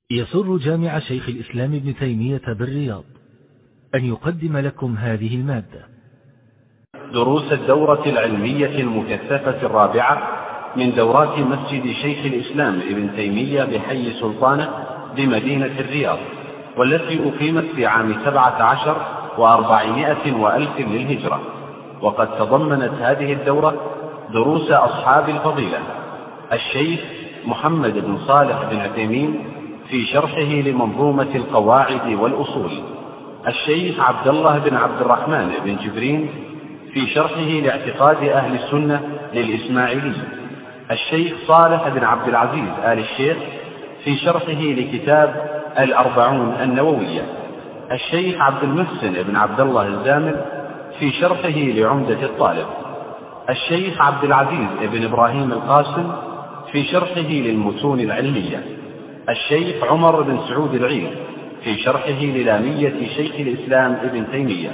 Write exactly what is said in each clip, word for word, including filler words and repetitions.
يسر جامع شيخ الإسلام ابن تيمية بالرياض أن يقدم لكم هذه المادة. دروس الدورة العلمية المكثفة الرابعة من دورات مسجد شيخ الإسلام ابن تيمية بحي سلطانة بمدينة الرياض، والتي أقيمت في عام سبعة عشر وأربعمائة وألف للهجرة. وقد تضمنت هذه الدورة دروس أصحاب الفضيلة: الشيخ محمد بن صالح بن عثيمين في شرحه لمنظومة القواعد والأصول، الشيخ عبد الله بن عبد الرحمن بن جبرين في شرحه لاعتقاد أهل السنة للإسماعيلي، الشيخ صالح بن عبد العزيز آل الشيخ في شرحه لكتاب الأربعون النووية، الشيخ عبد المحسن بن عبد الله الزامل في شرحه لعمدة الطالب، الشيخ عبد العزيز بن إبراهيم القاسم في شرحه للمتون العلمية، الشيخ عمر بن سعود العيد في شرحه للامية شيخ الإسلام ابن تيمية،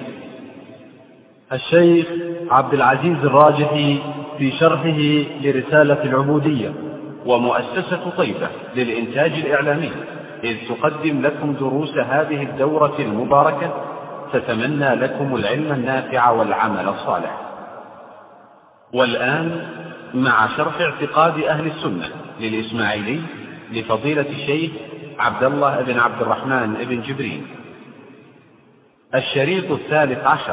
الشيخ عبد العزيز الراجحي في شرحه لرسالة العبودية، ومؤسسة طيبة للإنتاج الإعلامي إذ تقدم لكم دروس هذه الدورة المباركة، تتمنى لكم العلم النافع والعمل الصالح. والآن مع شرح اعتقاد أهل السنة للإسماعيلي لفضيلة الشيخ عبد الله بن عبد الرحمن بن جبرين، الشريط الثالث عشر.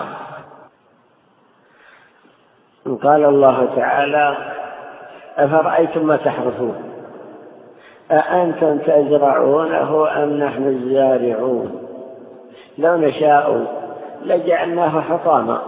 قال الله تعالى: أفرأيتم ما تحرثون أأنتم تزرعونه أم نحن الزارعون لو نشاء لجعلناه حطاما.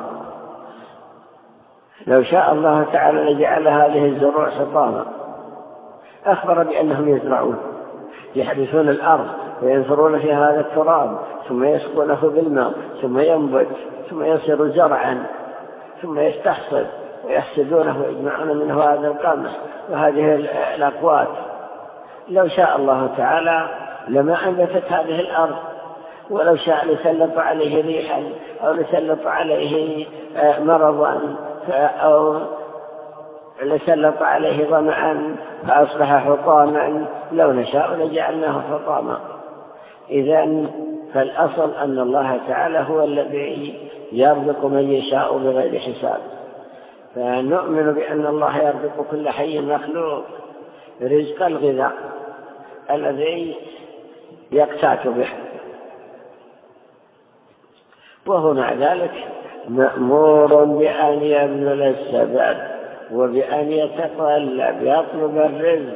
لو شاء الله تعالى لجعل هذه الزروع حطاما. أخبر بأنهم يزرعون، يحرثون الأرض وينثرون في هذا التراب، ثم يسقونه بالماء، ثم ينبت، ثم يصير زرعا، ثم يستحصد ويحسدونه ويجمعون منه هذا القمح وهذه الأقوات. لو شاء الله تعالى لما أنبتت هذه الأرض، ولو شاء لسلط عليه ريحا أو لسلط عليه مرضا أو لسلط عليه ظمأ فأصبح حطاما. لو نشاء لجعلناه حطاما. إذن فالأصل أن الله تعالى هو الذي يرزق من يشاء بغير حساب، فنؤمن بأن الله يرزق كل حي مخلوق رزق الغذاء الذي يقتات به، وهو مع ذلك مأمور بأن يبذل السبب وبأن يتطلب يطلب الرزق،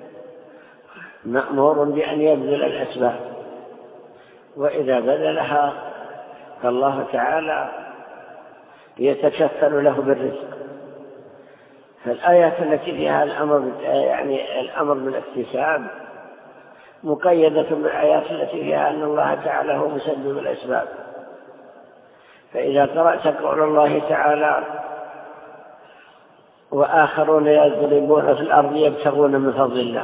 مأمور بأن يبذل الأسباب، وإذا بذلها فالله تعالى يتكفل له بالرزق. فالآيات التي فيها الأمر يعني الأمر بالاكتساب مقيدة بالآيات التي فيها أن الله تعالى هو مسبب الأسباب. فإذا قرأت قول الله تعالى: وآخرون يضربون في الأرض يبتغون من فضل الله،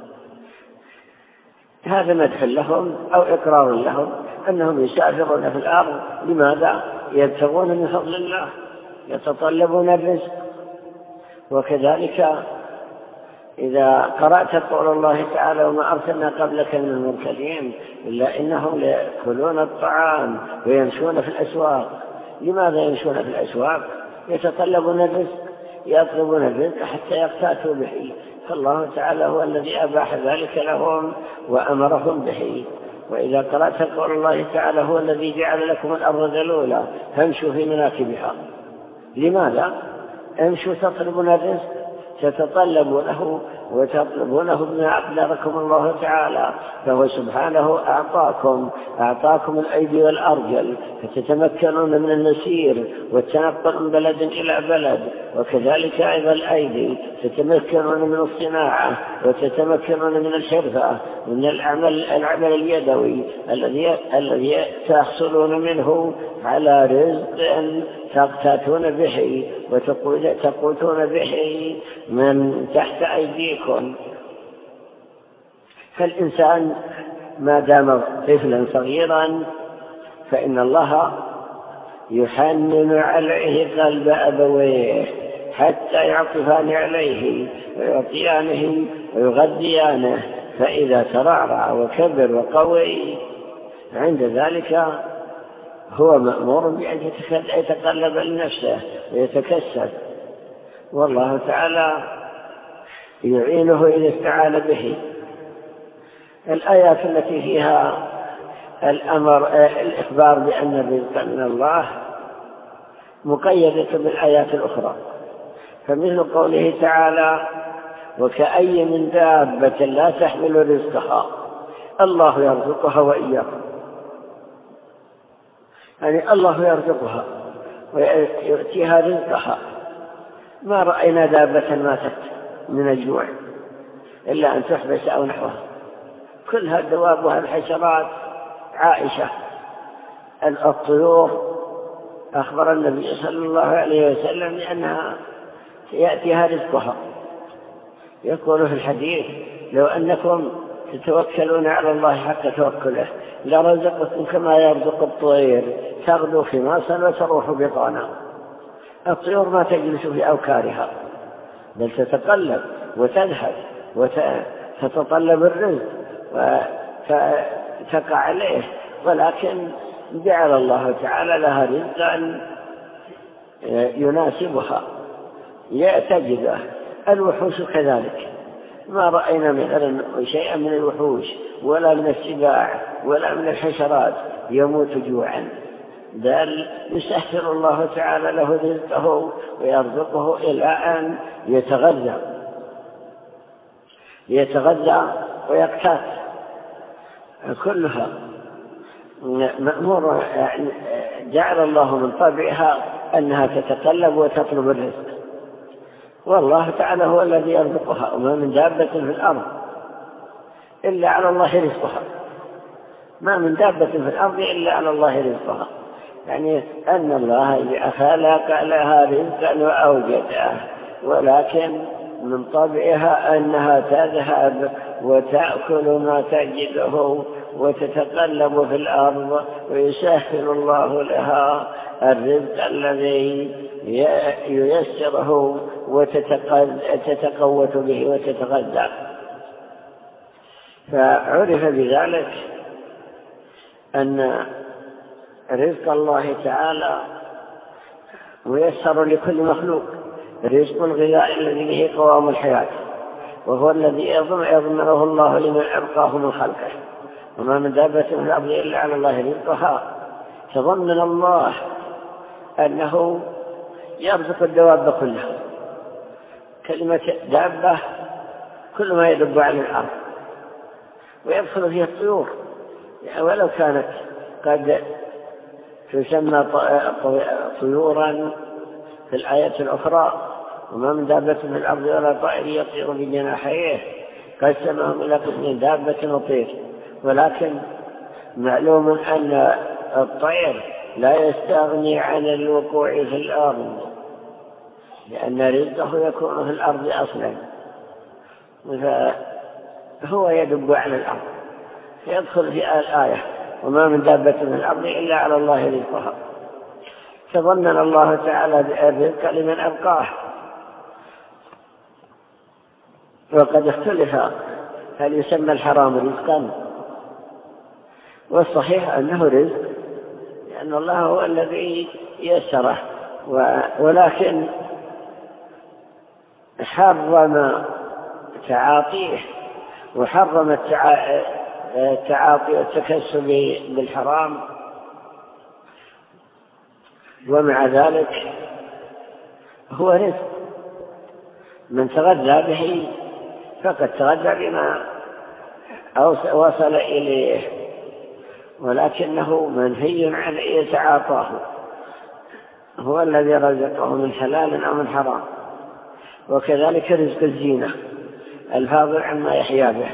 هذا مدح لهم أو إقرار لهم أنهم يسافرون في الأرض. لماذا؟ يبتغون من فضل الله، يتطلبون الرزق. وكذلك إذا قرأت قول الله تعالى: وما أرسلنا قبلك من المرسلين إلا إنهم يأكلون الطعام ويمشون في الأسواق. لماذا يمشون في الأسواق؟ يتطلبون الرزق، يطلبون الرزق حتى يقتاتوا به، فالله تعالى هو الذي أباح ذلك لهم وأمرهم به. وإذا قرأت قول الله تعالى: هو الذي جعل لكم الأرض ذلولا فامشوا في مناكبها. لماذا؟ امشوا تطلبون الرزق، تتطلبونه وتطلبونه بما أقدركم الله تعالى، فهو سبحانه أعطاكم أعطاكم الأيدي والأرجل فتتمكنون من المسير والتنقل من بلد إلى بلد، وكذلك أيضا الأيدي تتمكنون من الصناعة وتتمكنون من الحرفة، من العمل العمل اليدوي الذي الذي تحصلون منه على رزق تقتاتون به وتقوتون به من تحت أيديكم. فالإنسان ما دام طفلا صغيرا فإن الله يحنن عليه قلب أبويه حتى يعطفان عليه ويعطيانه ويغذيانه، فإذا ترعرع وكبر وقوي عند ذلك هو مأمور بأن يتقلب لنفسه ويتكسب، والله تعالى يعينه إذا استعان به. الآيات التي فيها الأمر الإخبار بأن الرزق من الله مقيدة بالآيات الأخرى، فمثل قوله تعالى: وكأي من دابة لا تحمل رزقها الله يرزقها وإياكم، يعني الله يرزقها ويؤتيها رزقها. ما رأينا دابة ماتت من الجوع إلا أن تحبس أو نحوها، كلها الدواب والحشرات عائشة. الطيور أخبر النبي صلى الله عليه وسلم بأنها يأتيها رزقها، يقول في الحديث: لو أنكم تتوكلون على الله حق توكله لرزقكم كما يرزق الطير تغدو خماصا وتروح بطانا. الطيور ما تجلس في أوكارها بل تتقلب وتذهب وتتطلب الرزق وتقع عليه، ولكن جعل الله تعالى لها رزقا يناسبها تجده. الوحوش كذلك، ما رأينا مثلا شيئا من الوحوش ولا من السباع ولا من الحشرات يموت جوعا، بل يسهل الله تعالى له رزقه ويرزقه إلى أن يتغذى يتغذى ويقتات. كلها مأمور، يعني جعل الله من طبعها أنها تتقلب وتطلب الرزق، والله تعالى هو الذي يرزقها، وما من دابة في الأرض إلا على الله رزقها، ما من دابة في الأرض إلا على الله رزقها، يعني أن الله خلق لها رزقا وأوجدها، ولكن من طبعها أنها تذهب وتأكل ما تجده وتتقلب في الأرض، ويسهل الله لها الرزق الذي ييسره وتتقوت به وتتغذى. فعرف بذلك أن رزق الله تعالى ميسر لكل مخلوق، رزق الغذاء الذي به قوام الحياة، وهو الذي يضمنه الله لمن أبقاه من خلقه، وما من دابة في الأرض إلا على الله رزقها. تضمن الله أنه يرزق الدواب كلها. كلمة دابة كل ما يدب على الأرض، ويدخل فيها الطيور، يعني ولو كانت قد تسمى طيورا في الآيات الأخرى: وما من دابة في الأرض ولا طائر يطير بجناحيه قسمهم إلى قسمين دابة وطير. ولكن معلوم أن الطير لا يستغني عن الوقوع في الأرض، لأن رزقه يكون في الأرض أصلا، فهو يدب على الأرض، فيدخل في الآية: وما من دابة في الأرض إلا على الله رزقها. تضمن الله تعالى الرزق لمن أبقاه. وقد اختلف هل يسمى الحرام رزقا، والصحيح أنه رزق لأن الله هو الذي يسره، ولكن حرم تعاطيه وحرم التعاطي والتكسب بالحرام، ومع ذلك هو رزق. من تغذى به فقد تغذى بما وصل إليه، ولكنه منهي عن يتعاطاه، هو الذي رزقه من حلال أو من حرام. وكذلك رزق الزينة الفاضل عما يحيا به.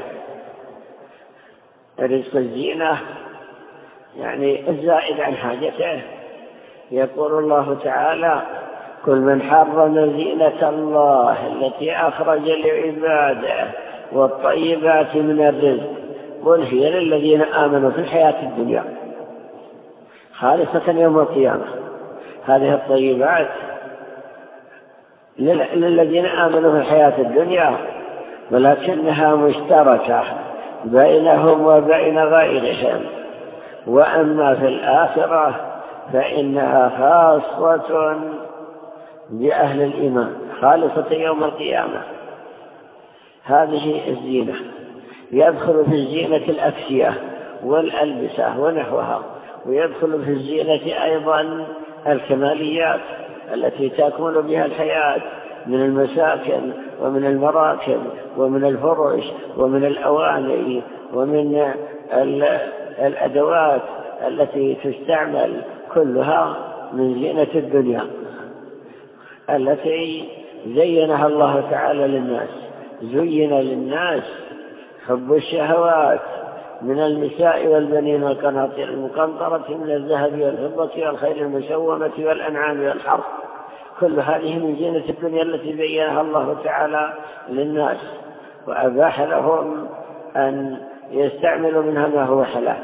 رزق الزينة يعني الزائد عن حاجته. يقول الله تعالى: كل من حرم زينة الله التي أخرج لعباده والطيبات من الرزق قل هي للذين آمنوا في الحياة الدنيا خالصة يوم القيامة. هذه الطيبات للذين آمنوا في الحياة الدنيا، ولكنها مشتركة بينهم وبين غيرهم. وأما في الآخرة فإنها خاصة بأهل الإيمان، خالصة يوم القيامة. هذه الزينة يدخل في الزينة الأكسية والألبسة ونحوها، ويدخل في الزينة أيضا الكماليات التي تكمل بها الحياة من المساكن ومن المراكب ومن الفرش ومن الأواني ومن الأدوات التي تستعمل، كلها من زينة الدنيا التي زينها الله تعالى للناس. زين للناس حب الشهوات من النساء والبنين والقناطير المقنطرة من الذهب والفضة والخيل المسومة والأنعام والحرث، كل هذه من زينة الدنيا التي زينها الله تعالى للناس، وأباح لهم أن يستعملوا منها ما هو حلال.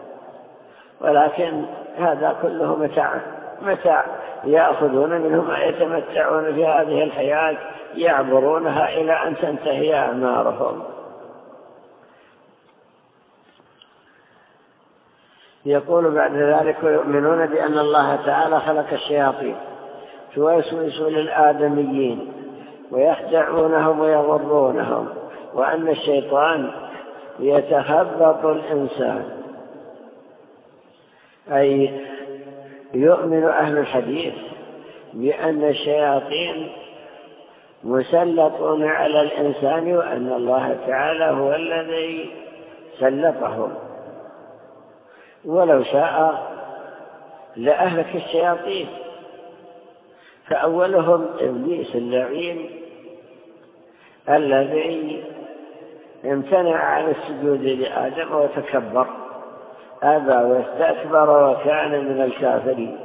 ولكن هذا كله متاع متاع يأخذون منه ما يتمتعون في هذه الحياة، يعبرونها إلى أن تنتهي أعمارهم. يقول بعد ذلك: ويؤمنون بأن الله تعالى خلق الشياطين توسوس للآدميين ويخدعونهم ويغرونهم، وأن الشيطان يتخبط الإنسان. أي يؤمن أهل الحديث بأن الشياطين مسلطون على الإنسان، وأن الله تعالى هو الذي سلطهم، ولو شاء لأهلك الشياطين. فأولهم إبليس اللعين الذي امتنع عن السجود لآدم وتكبر، أبى واستكبر وكان من الكافرين.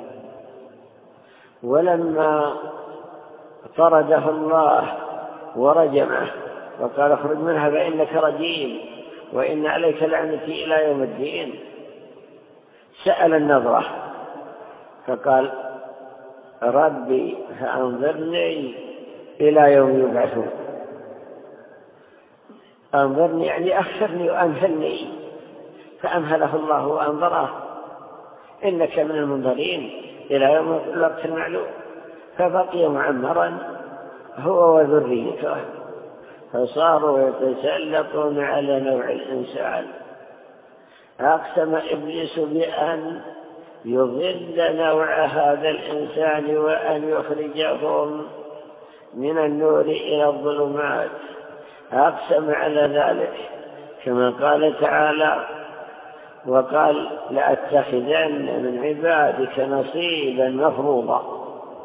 ولما طرده الله ورجمه وقال: اخرج منها فإنك رجيم وإن عليك لعنتي إلى يوم الدين، سأل النظرة فقال: ربي فأنظرني إلى يوم يبعثون. أنظرني يعني أخرني وأمهلني، فأمهله الله وأنظره: إنك من المنظرين إلى يوم الوقت المعلوم. فبقي معمرا هو وذريته، فصاروا يتسلطون على نوع الإنسان. أقسم إبليس بأن يضل نوع هذا الإنسان وأن يخرجهم من النور إلى الظلمات، أقسم على ذلك كما قال تعالى: وقال: لأتخذن من عبادك نصيبا مفروضا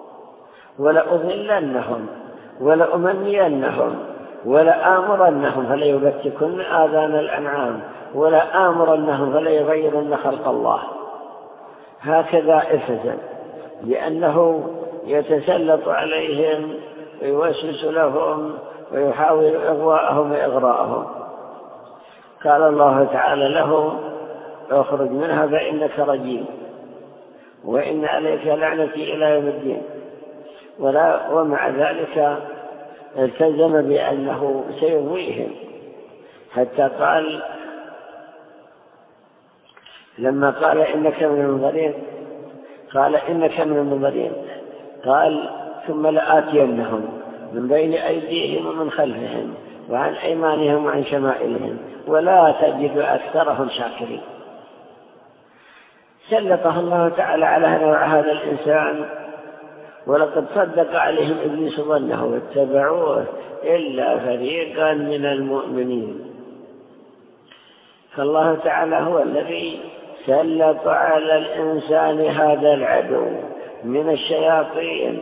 ولأضلنهم ولأمنينهم ولآمرنهم فليبتكن آذان الأنعام ولآمرنهم فليغيرن خلق الله. هكذا إفزا، لأنه يتسلط عليهم ويوسوس لهم ويحاول إغواءهم وإغراءهم. قال الله تعالى له: اخرج منها فإنك رجيم وإن عليك لعنتي إلى يوم الدين. ولا ومع ذلك التزم بأنه سيغويهم، حتى قال لما قال: إنك من المنظرين، قال: إنك من المنظرين، قال: ثم لآتينهم من بين أيديهم ومن خلفهم وعن أيمانهم وعن شمائلهم ولا تجد أكثرهم شاكرين. سلطه الله تعالى على نوع هذا الإنسان، ولقد صدق عليهم إبليس ظنه واتبعوه إلا فريقا من المؤمنين. فالله تعالى هو الذي سلط على الإنسان هذا العدو من الشياطين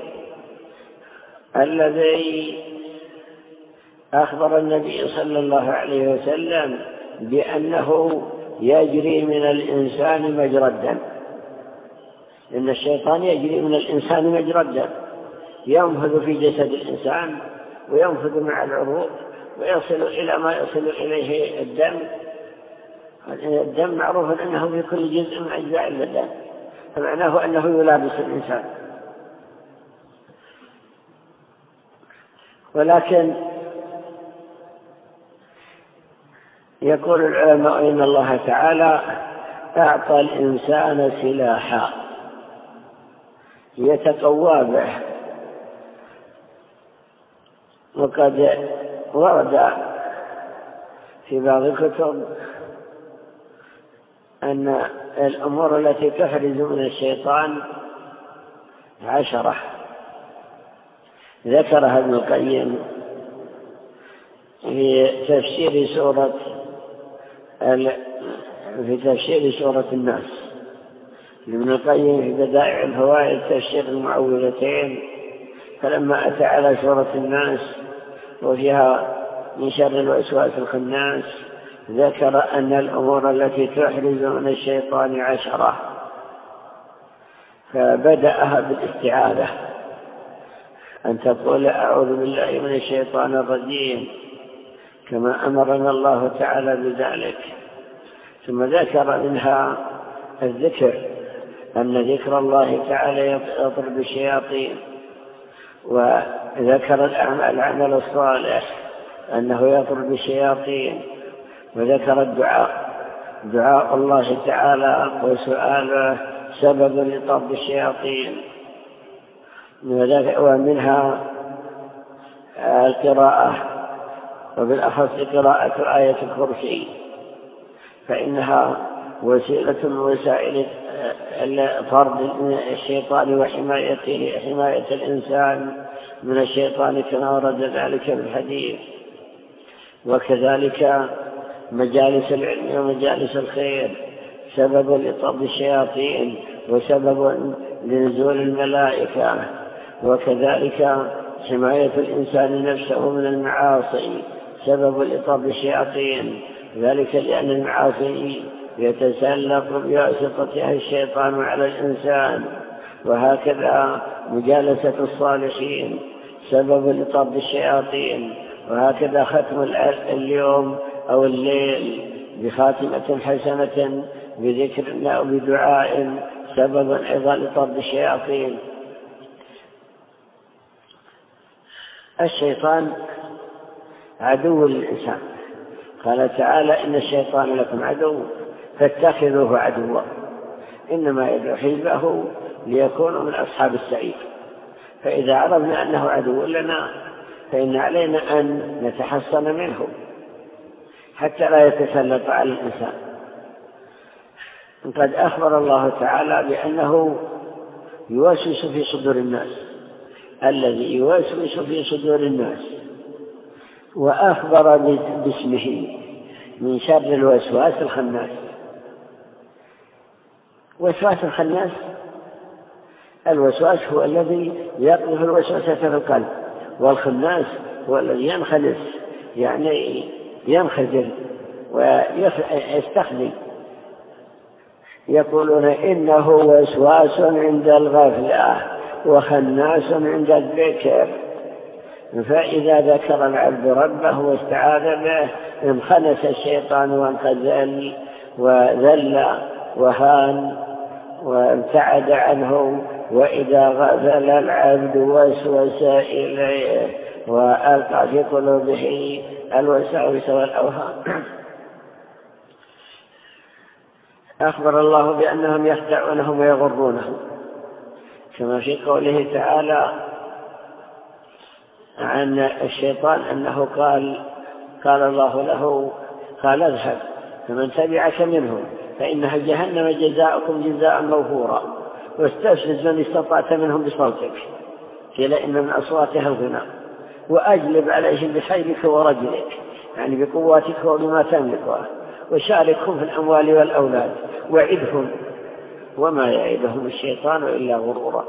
الذي أخبر النبي صلى الله عليه وسلم بأنه يجري من الإنسان مجرى الدم. إن الشيطان يجري من الإنسان مجرى الدم، ينفذ في جسد الإنسان وينفذ مع العروق ويصل إلى ما يصل إليه الدم. الدم معروف أنه في كل جزء من أجزاء البدن، فمعناه أنه يلابس الإنسان. ولكن يقول العلماء إن الله تعالى أعطى الإنسان سلاحا يتقوى به، وقد ورد في بعض الكتب أن الأمور التي تحرز من الشيطان عشرة، ذكرها ابن القيم في تفسير سورة في تفسير سورة الناس. ابن القيم في بدائع الفوائد تفسير المعوذتين، فلما أتى على سورة الناس وفيها من شر الوسواس الخناس ذكر أن الأمور التي تحرز من الشيطان عشرة، فبدأها بالاستعاذة، أن تقول أعوذ بالله من الشيطان الرجيم كما أمرنا الله تعالى بذلك. ثم ذكر منها الذكر، أن ذكر الله تعالى يطرد الشياطين، وذكر العمل الصالح أنه يطرد الشياطين، وذكر الدعاء دعاء الله تعالى وسؤاله سبب لطرد الشياطين، ومنها القراءة، وبالأخص قراءة آية الكرسي، فإنها وسيلة من وسائل طرد الشيطان وحمايته حماية الإنسان من الشيطان كما ورد ذلك في الحديث. وكذلك مجالس العلم ومجالس الخير سبب لطرد الشياطين وسبب لنزول الملائكة. وكذلك حماية الإنسان نفسه من المعاصي سبب لطرد الشياطين، ذلك لأن المعاصي يتسلط بواسطتها الشيطان على الإنسان. وهكذا مجالسة الصالحين سبب لطرد الشياطين، وهكذا ختم اليوم أو الليل بخاتمة حسنة بذكر أو بدعاء سبب أيضا لطرد الشياطين. الشيطان عدو للإنسان، قال تعالى إن الشيطان لكم عدو فاتخذوه عدوا، إنما يدعو حزبه ليكونوا من أصحاب السعير. فإذا عرفنا أنه عدو لنا فإن علينا أن نتحصن منه حتى لا يتسلط على الإنسان. قد أخبر الله تعالى بأنه يوسوس في صدور الناس، الذي يوسوس في صدور الناس، وأخبر باسمه من شر الوسواس الخناس. وسواس الخناس، الوسواس هو الذي يقذف الوسوسة في القلب، والخناس هو الذي ينخلص، يعني ينخزل ويستخدم. يقولون إنه وسواس عند الغفلة وخناس عند الذكر، فإذا ذكر العبد ربه واستعاذ به انخنس الشيطان وانخزل وذل وهان وابتعد عنه. وإذا غفل العبد وسوس إليه وألقى في قلوبه الوساوس والأوهام. أخبر الله بأنهم يخدعونهم ويغرونهم، كما في قوله تعالى عن الشيطان أنه قال قال الله له قال اذهب فمن تبعك منهم فإنها جهنم جزاؤكم جزاء موفورا واستفزز من استطعت منهم بصوتك قيل إن من أصواتها الغنى وأجلب عليهم بخيلك ورجلك، يعني بقواتك وبما تملكها، وشاركهم في الأموال والأولاد وعدهم وما يعدهم الشيطان إلا غرورا.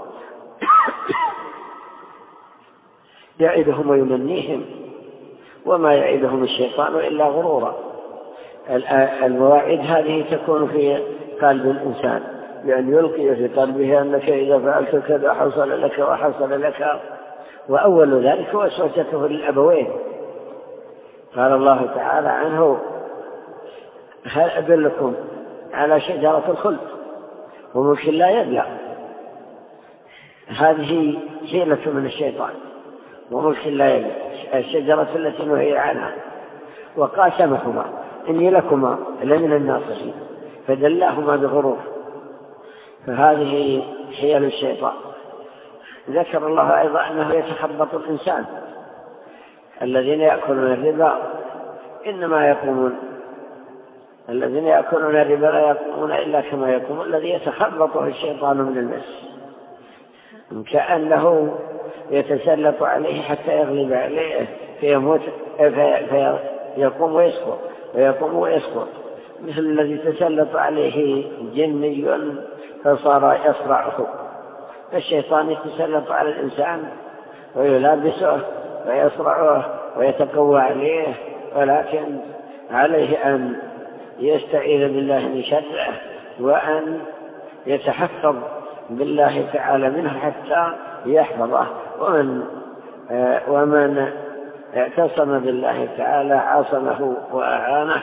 يعدهم ويمنيهم وما يعدهم الشيطان إلا غرورا. المواعيد هذه تكون في قلب الإنسان، بأن يلقي في قلبه أنك إذا فعلت كذا حصل لك وحصل لك. وأول ذلك وسوسته للأبوين. قال الله تعالى عنه هل أدلكم على شجرة الخلد وملك لا يبلى. هذه حيلة من الشيطان وملك لا يبلى، الشجرة التي نهي عنها. وقاسمهما إني لكما لمن الناصحين فدلاهما بغرور. فهذه حيل الشيطان. ذكر الله أيضا أنه يتخبط الإنسان. الذين يأكلون الربا إنما يقومون الذين يأكلون الربا لا يقومون إلا كما يقوم الذي يتخبطه الشيطان من المس، كأنه يتسلط عليه حتى يغلب عليه فيموت فيقوم ويسقط ويقوم ويسقط، مثل الذي تسلط عليه جني فصار يصرعه. الشيطان يتسلط على الإنسان ويلابسه ويصرعه ويتقوى عليه، ولكن عليه أن يستعيذ بالله من شره وأن يتحفظ بالله تعالى منه حتى يحفظه. ومن ومن اعتصم بالله تعالى عصمه وأعانه.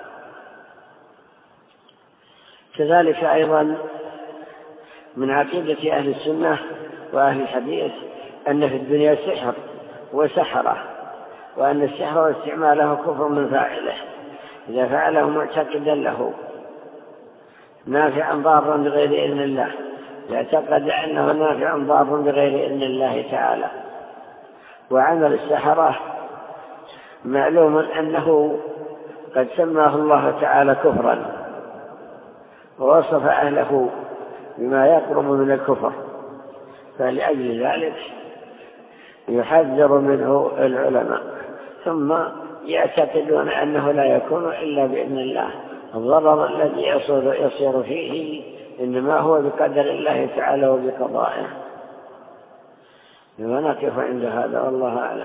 كذلك أيضا من عقيدة أهل السنة وأهل الحديث أن في الدنيا سحر وسحرة، وأن السحر واستعماله كفر من فاعله إذا فعله معتقدا له نافعا ضارا بغير إذن الله، يعتقد أنه نافعا ضار بغير إذن الله تعالى. وعمل السحرة معلوم أنه قد سماه الله تعالى كفرا ووصف أهله بما يقرب من الكفر، فلأجل ذلك يحذر منه العلماء، ثم يعتقدون أنه لا يكون إلا بإذن الله. الضرر الذي يصير فيه إنما هو بقدر الله تعالى وبقضائه. ونقف عند هذا والله أعلم.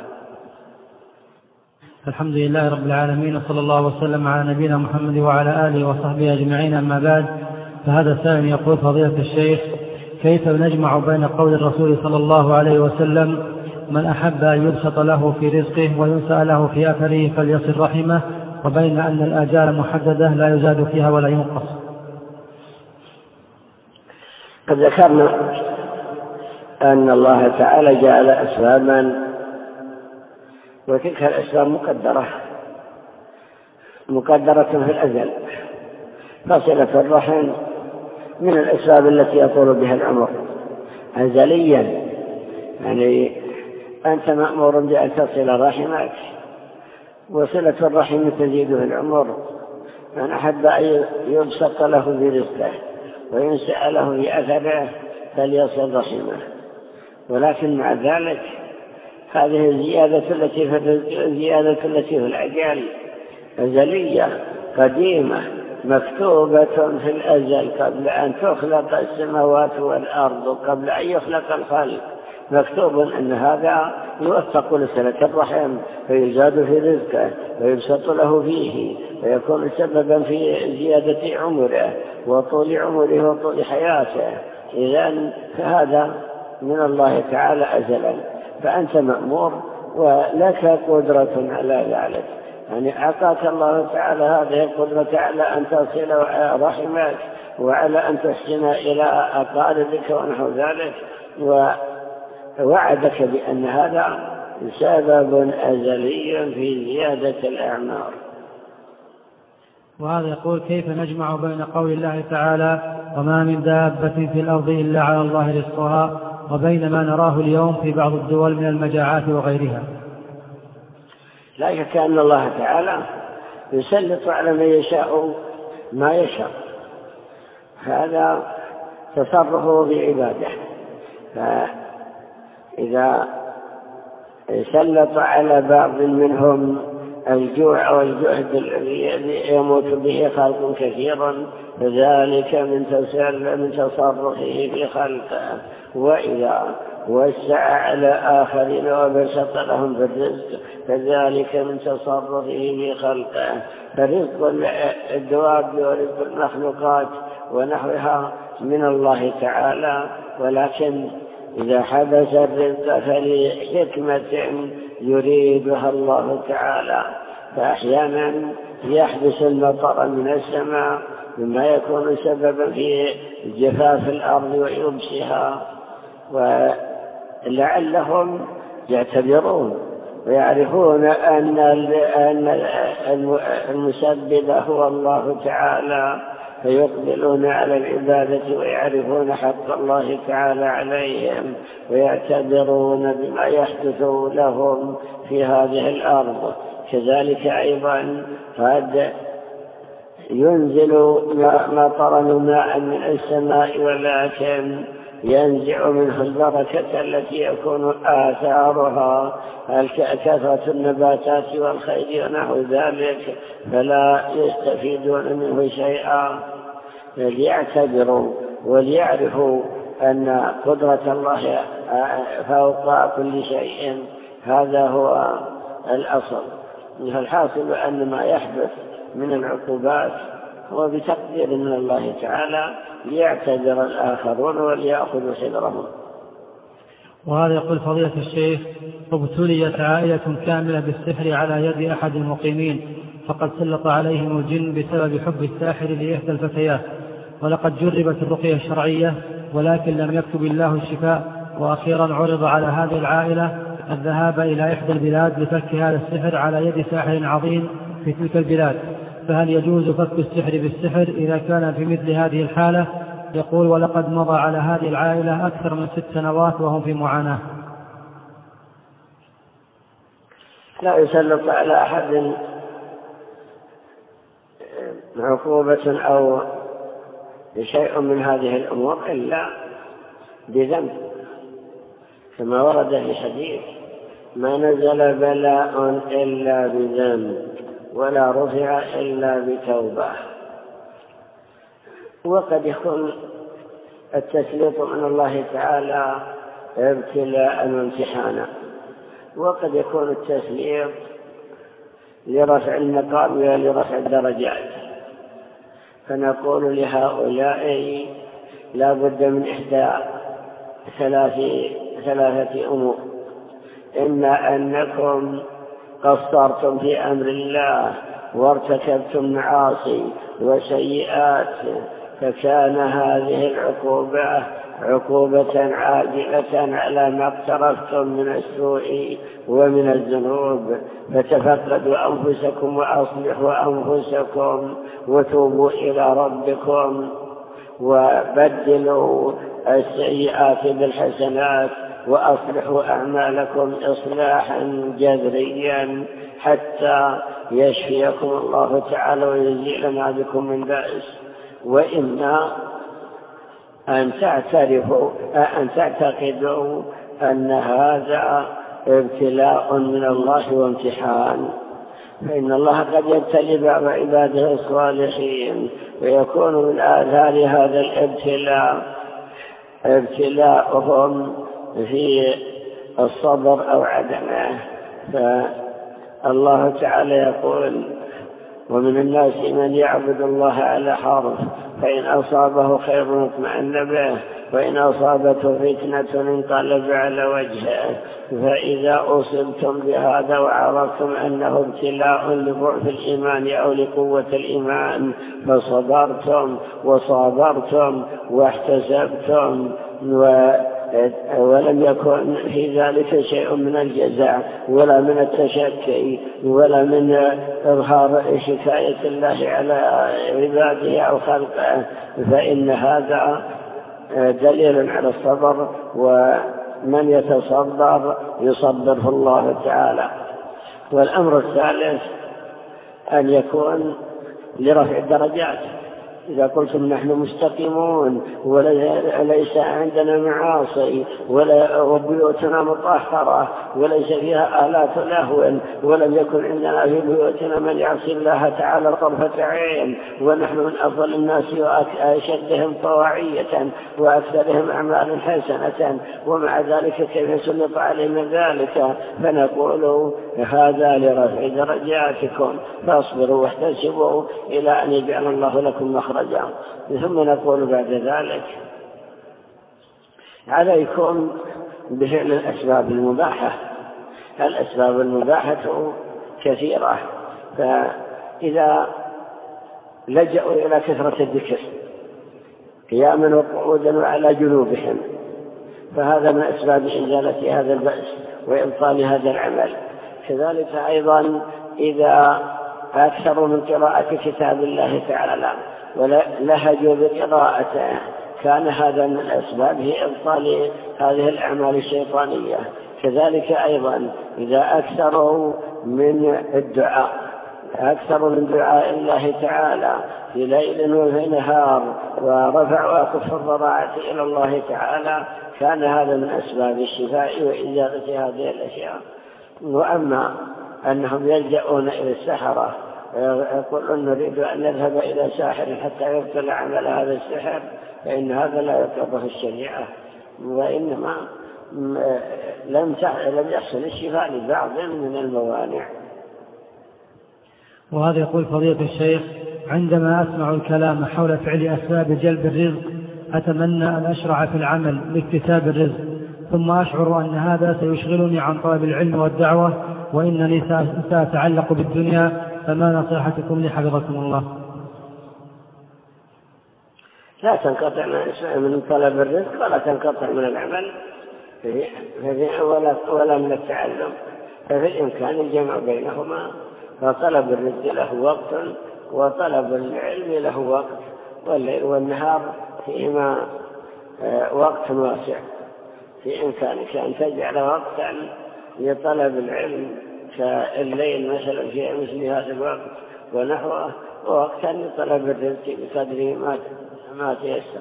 الحمد لله رب العالمين، وصلى الله وسلم على نبينا محمد وعلى آله وصحبه أجمعين. أما بعد، فهذا سائل يقول: فضيلة الشيخ، كيف نجمع بين قول الرسول صلى الله عليه وسلم: من أحب أن يبسط له في رزقه وينسأ له في أثره فليصل رحمه، وبين أن الآجال محددة لا يزاد فيها ولا ينقص؟ قد ذكرنا أن الله تعالى جعل أسبابا، وتلك الأسباب مقدرة مقدرة في الأزل. فصلة الرحم من الأسباب التي يطول بها العمر أزليا، يعني أنت مأمور بأن تصل رحمك، وصلة الرحم تزيد في العمر. من أحب أن يبسط له في رزقه وينسأ له في أثره فليصل رحمه. ولكن مع ذلك هذه الزيادة التي في الرزق الزيادة التي في الأجال أزلية قديمة مكتوبة في الأزل قبل أن تخلق السماوات والأرض، وقبل أن يخلق الخلق مكتوب أن هذا يوفق لصلة الرحم فيزاد في رزقه ويبسط له فيه ويكون سببا في زيادة عمره وطول عمره وطول حياته. إذن هذا من الله تعالى أزلا، فأنت مأمور ولك قدرة على ذلك. يعني أعطاك الله تعالى هذه القدرة على أن تصل رحمك وعلى أن تحسن إلى أقاربك ونحو ذلك، ووعدك بأن هذا سبب أزلي في زيادة الأعمار. وهذا يقول: كيف نجمع بين قول الله تعالى: وما من دابة في الأرض إلا على الله رزقها، وبين ما نراه اليوم في بعض الدول من المجاعات وغيرها؟ لا شك أن الله تعالى يسلط على من يشاء ما يشاء، هذا تصرفه بعباده. فإذا سلط على بعض منهم الجوع والجهد الذي يموت به خلق كثيرا فذلك من تصرفه في خلقه. وإذا وسع على آخرين وبسط لهم في الرزق فذلك من تصرفه في خلقه. فرزق الدواب ورزق المخلوقات ونحوها من الله تعالى، ولكن إذا حدث الرزق فلحكمة يريدها الله تعالى. فأحيانا يحدث المطر من السماء مما يكون سببا في جفاف الأرض ويبسها، ولعلهم يعتبرون ويعرفون أن المسبب هو الله تعالى، فيقبلون على العبادة ويعرفون حق الله تعالى عليهم، ويعتبرون بما يحدث لهم في هذه الأرض. كذلك أيضا قد ينزل مطرا ماء من السماء، ولكن ينزع منه البركة التي يكون آثارها كثرة النباتات والخير ونحو ذلك، فلا يستفيدون منه شيئا. ليعتبروا وليعرفوا أن قدرة الله فوق كل شيء، هذا هو الأصل. الحاصل أن ما يحدث من العقوبات هو بتقدير من الله تعالى، ليعتذر الآخرون وليأخذوا حذرهم. وهذا يقول فضيلة الشيخ: ابتليت عائلة كاملة بالسحر على يد أحد المقيمين، فقد سلط عليهم الجن بسبب حب الساحر لإحدى الفتيات، ولقد جربت الرقية الشرعية ولكن لم يكتب الله الشفاء، وأخيرا عرض على هذه العائلة الذهاب إلى إحدى البلاد لفك هذا السحر على يد ساحر عظيم في تلك البلاد، فهل يجوز فك السحر بالسحر إذا كان في مثل هذه الحالة؟ يقول: ولقد مضى على هذه العائلة أكثر من ست سنوات وهم في معاناة. لا يسلط على أحد عقوبة أو شيء من هذه الأمور إلا بذنب، كما ورد في حديث: ما نزل بلاء إلا بذنب ولا رفع إلا بتوبة. وقد يكون التسليط من الله تعالى ابتلاء وامتحانا، وقد يكون التسليط لرفع المقام ولرفع الدرجات. فنقول لهؤلاء لا بد من إحدى ثلاثة أمور: إما أنكم قصرتم في أمر الله وارتكبتم معاصي وسيئات، فكان هذه العقوبة عقوبة عاجلة على ما اقترفتم من السوء ومن الذنوب، فتفقدوا أنفسكم وأصلحوا أنفسكم وتوبوا إلى ربكم وبدلوا السيئات بالحسنات وأصلحوا أعمالكم إصلاحا جذريا حتى يشفيكم الله تعالى ويزيل ما بكم من بأس. وإما أن تعترفوا أن تعتقدوا أن هذا ابتلاء من الله وامتحان، فإن الله قد يبتلي بعض عباده الصالحين ويكون من آثار هذا الابتلاء ابتلاءهم في الصبر أو عدمه. فالله تعالى يقول: ومن الناس من يعبد الله على حرف، فإن أصابه خير اطمأن به، وإن أصابته فتنة انقلب على وجهه. فإذا أصبتم بهذا وعرفتم أنه ابتلاء لضعف الإيمان أو لقوة الإيمان، فصبرتم وصابرتم واحتسبتم ولم يكن في ذلك شيء من الجزع ولا من التشكي ولا من إظهار شكاية الله على عباده أو خلقه، فإن هذا دليل على الصبر، ومن يتصبر يصبره الله تعالى. والأمر الثالث أن يكون لرفع الدرجات. إذا قلتم نحن مستقيمون وليس عندنا معاصي وبيوتنا مطهرة وليس فيها آلات لهو، ولم يكن عندنا في بيوتنا من يعصي الله تعالى طرفة عين، ونحن من أفضل الناس وأشدهم طواعية وأكثرهم أعمال حسنة، ومع ذلك كيف سلط علينا ذلك؟ فنقول هذا لرفع درجاتكم، فاصبروا واحتسبوا إلى أن يجعل الله لكم مخرجا. ثم نقول بعد ذلك: عليكم بفعل الأسباب المباحة. الأسباب المباحة كثيرة، فإذا لجأوا إلى كثرة الذكر قياما وقعودا وعلى جنوبهم، فهذا من أسباب إزالة هذا البأس وإبطال هذا العمل. كذلك أيضا إذا أكثروا من قراءة كتاب الله تعالى ولهجوا بقراءته كان هذا من الأسباب في إبطال هذه الأعمال الشيطانية. كذلك أيضا إذا أكثروا من الدعاء أكثروا من دعاء الله تعالى في ليل وفي نهار ورفعوا أكف الضراعة إلى الله تعالى كان هذا من أسباب الشفاء وإزالة هذه الأشياء. وأما أنهم يلجؤون إلى السحرة يقولون نريد أن نذهب إلى ساحر حتى يبطل عمل هذا السحر فإن هذا لا يقر في الشريعة، وإنما لم لم يحصل الشفاء لبعض من الموانع. وهذا يقول فضيلة الشيخ: عندما أسمع الكلام حول فعل أسباب جلب الرزق أتمنى أن أشرع في العمل لاكتساب الرزق، ثم أشعر أن هذا سيشغلني عن طلب العلم والدعوة وإنني سأتعلق بالدنيا، فما نصيحتكم لي حفظكم الله؟ لا تنقطع من طلب الرزق ولا تنقطع من العمل ولا, ولا من التعلم، ففي الإمكان الجمع بينهما، فطلب الرزق له وقت وطلب العلم له وقت، والليل والنهار فيما وقت واسع. في إمكانك أن تجعل وقتا لطلب العلم كالليل مثلا في مثل هذا الوقت ونحوه، ووقتا لطلب الرزق بقدر ما ما تيسر.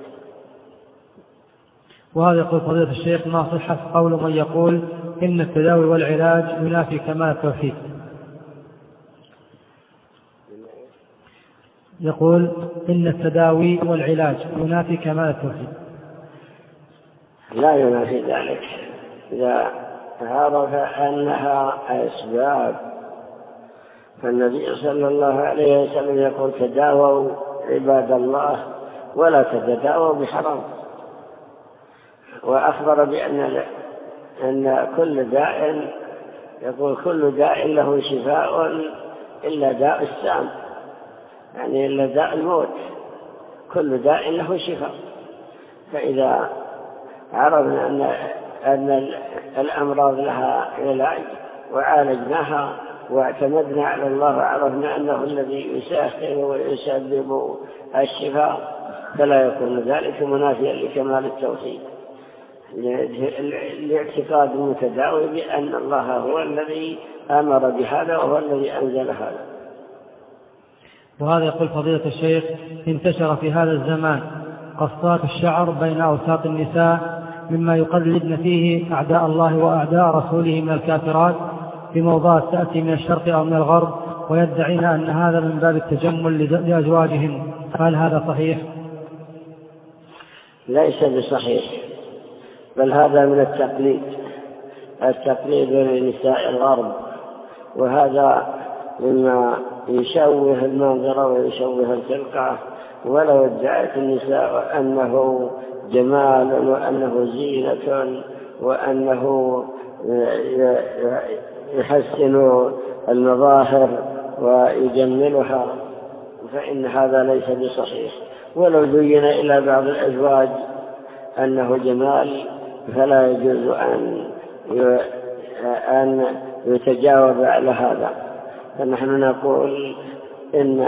وهذا يقول فضيلة الشيخ: ما صحة قول من يقول إن التداوي والعلاج ينافي كمال التوحيد؟ يقول إن التداوي والعلاج ينافي كمال التوحيد. لا ينافي ذلك إذا عرف أنها أسباب. فالنبي صلى الله عليه وسلم يقول: تداووا عباد الله ولا تتداووا بحرام. وأخبر بأن أن كل داء يقول كل داء له شفاء إلا داء السام، يعني إلا داء الموت، كل داء له شفاء. فإذا عرفنا أن أن الأمراض لها علاج وعالجناها واعتمدنا على الله وعرفنا أنه الذي يساخر ويسبب الشفاء، فلا يكون ذلك منافيا لكمال التوحيد، لاعتقاد المتداوي بأن الله هو الذي أمر بهذا وهو الذي أنزل هذا. وهذا يقول فضيلة الشيخ: انتشر في هذا الزمان قصات الشعر بين أوساط النساء مما يقلدن فيه أعداء الله وأعداء رسوله من الكافرات بموضات تأتي من الشرق أو من الغرب، ويدعين أن هذا من باب التجمل لأزواجهن، هل هذا صحيح؟ ليس بصحيح، بل هذا من التقليد التقليد لنساء الغرب، وهذا مما يشوه المنظر ويشوه الخلقة. ولو ادعت النساء أنه جمال وأنه زينة وأنه يحسن المظاهر ويجملها، فإن هذا ليس بصحيح. ولو زين إلى بعض الأزواج أنه جمال فلا يجوز أن أن يتجاوب على هذا. فنحن نقول إن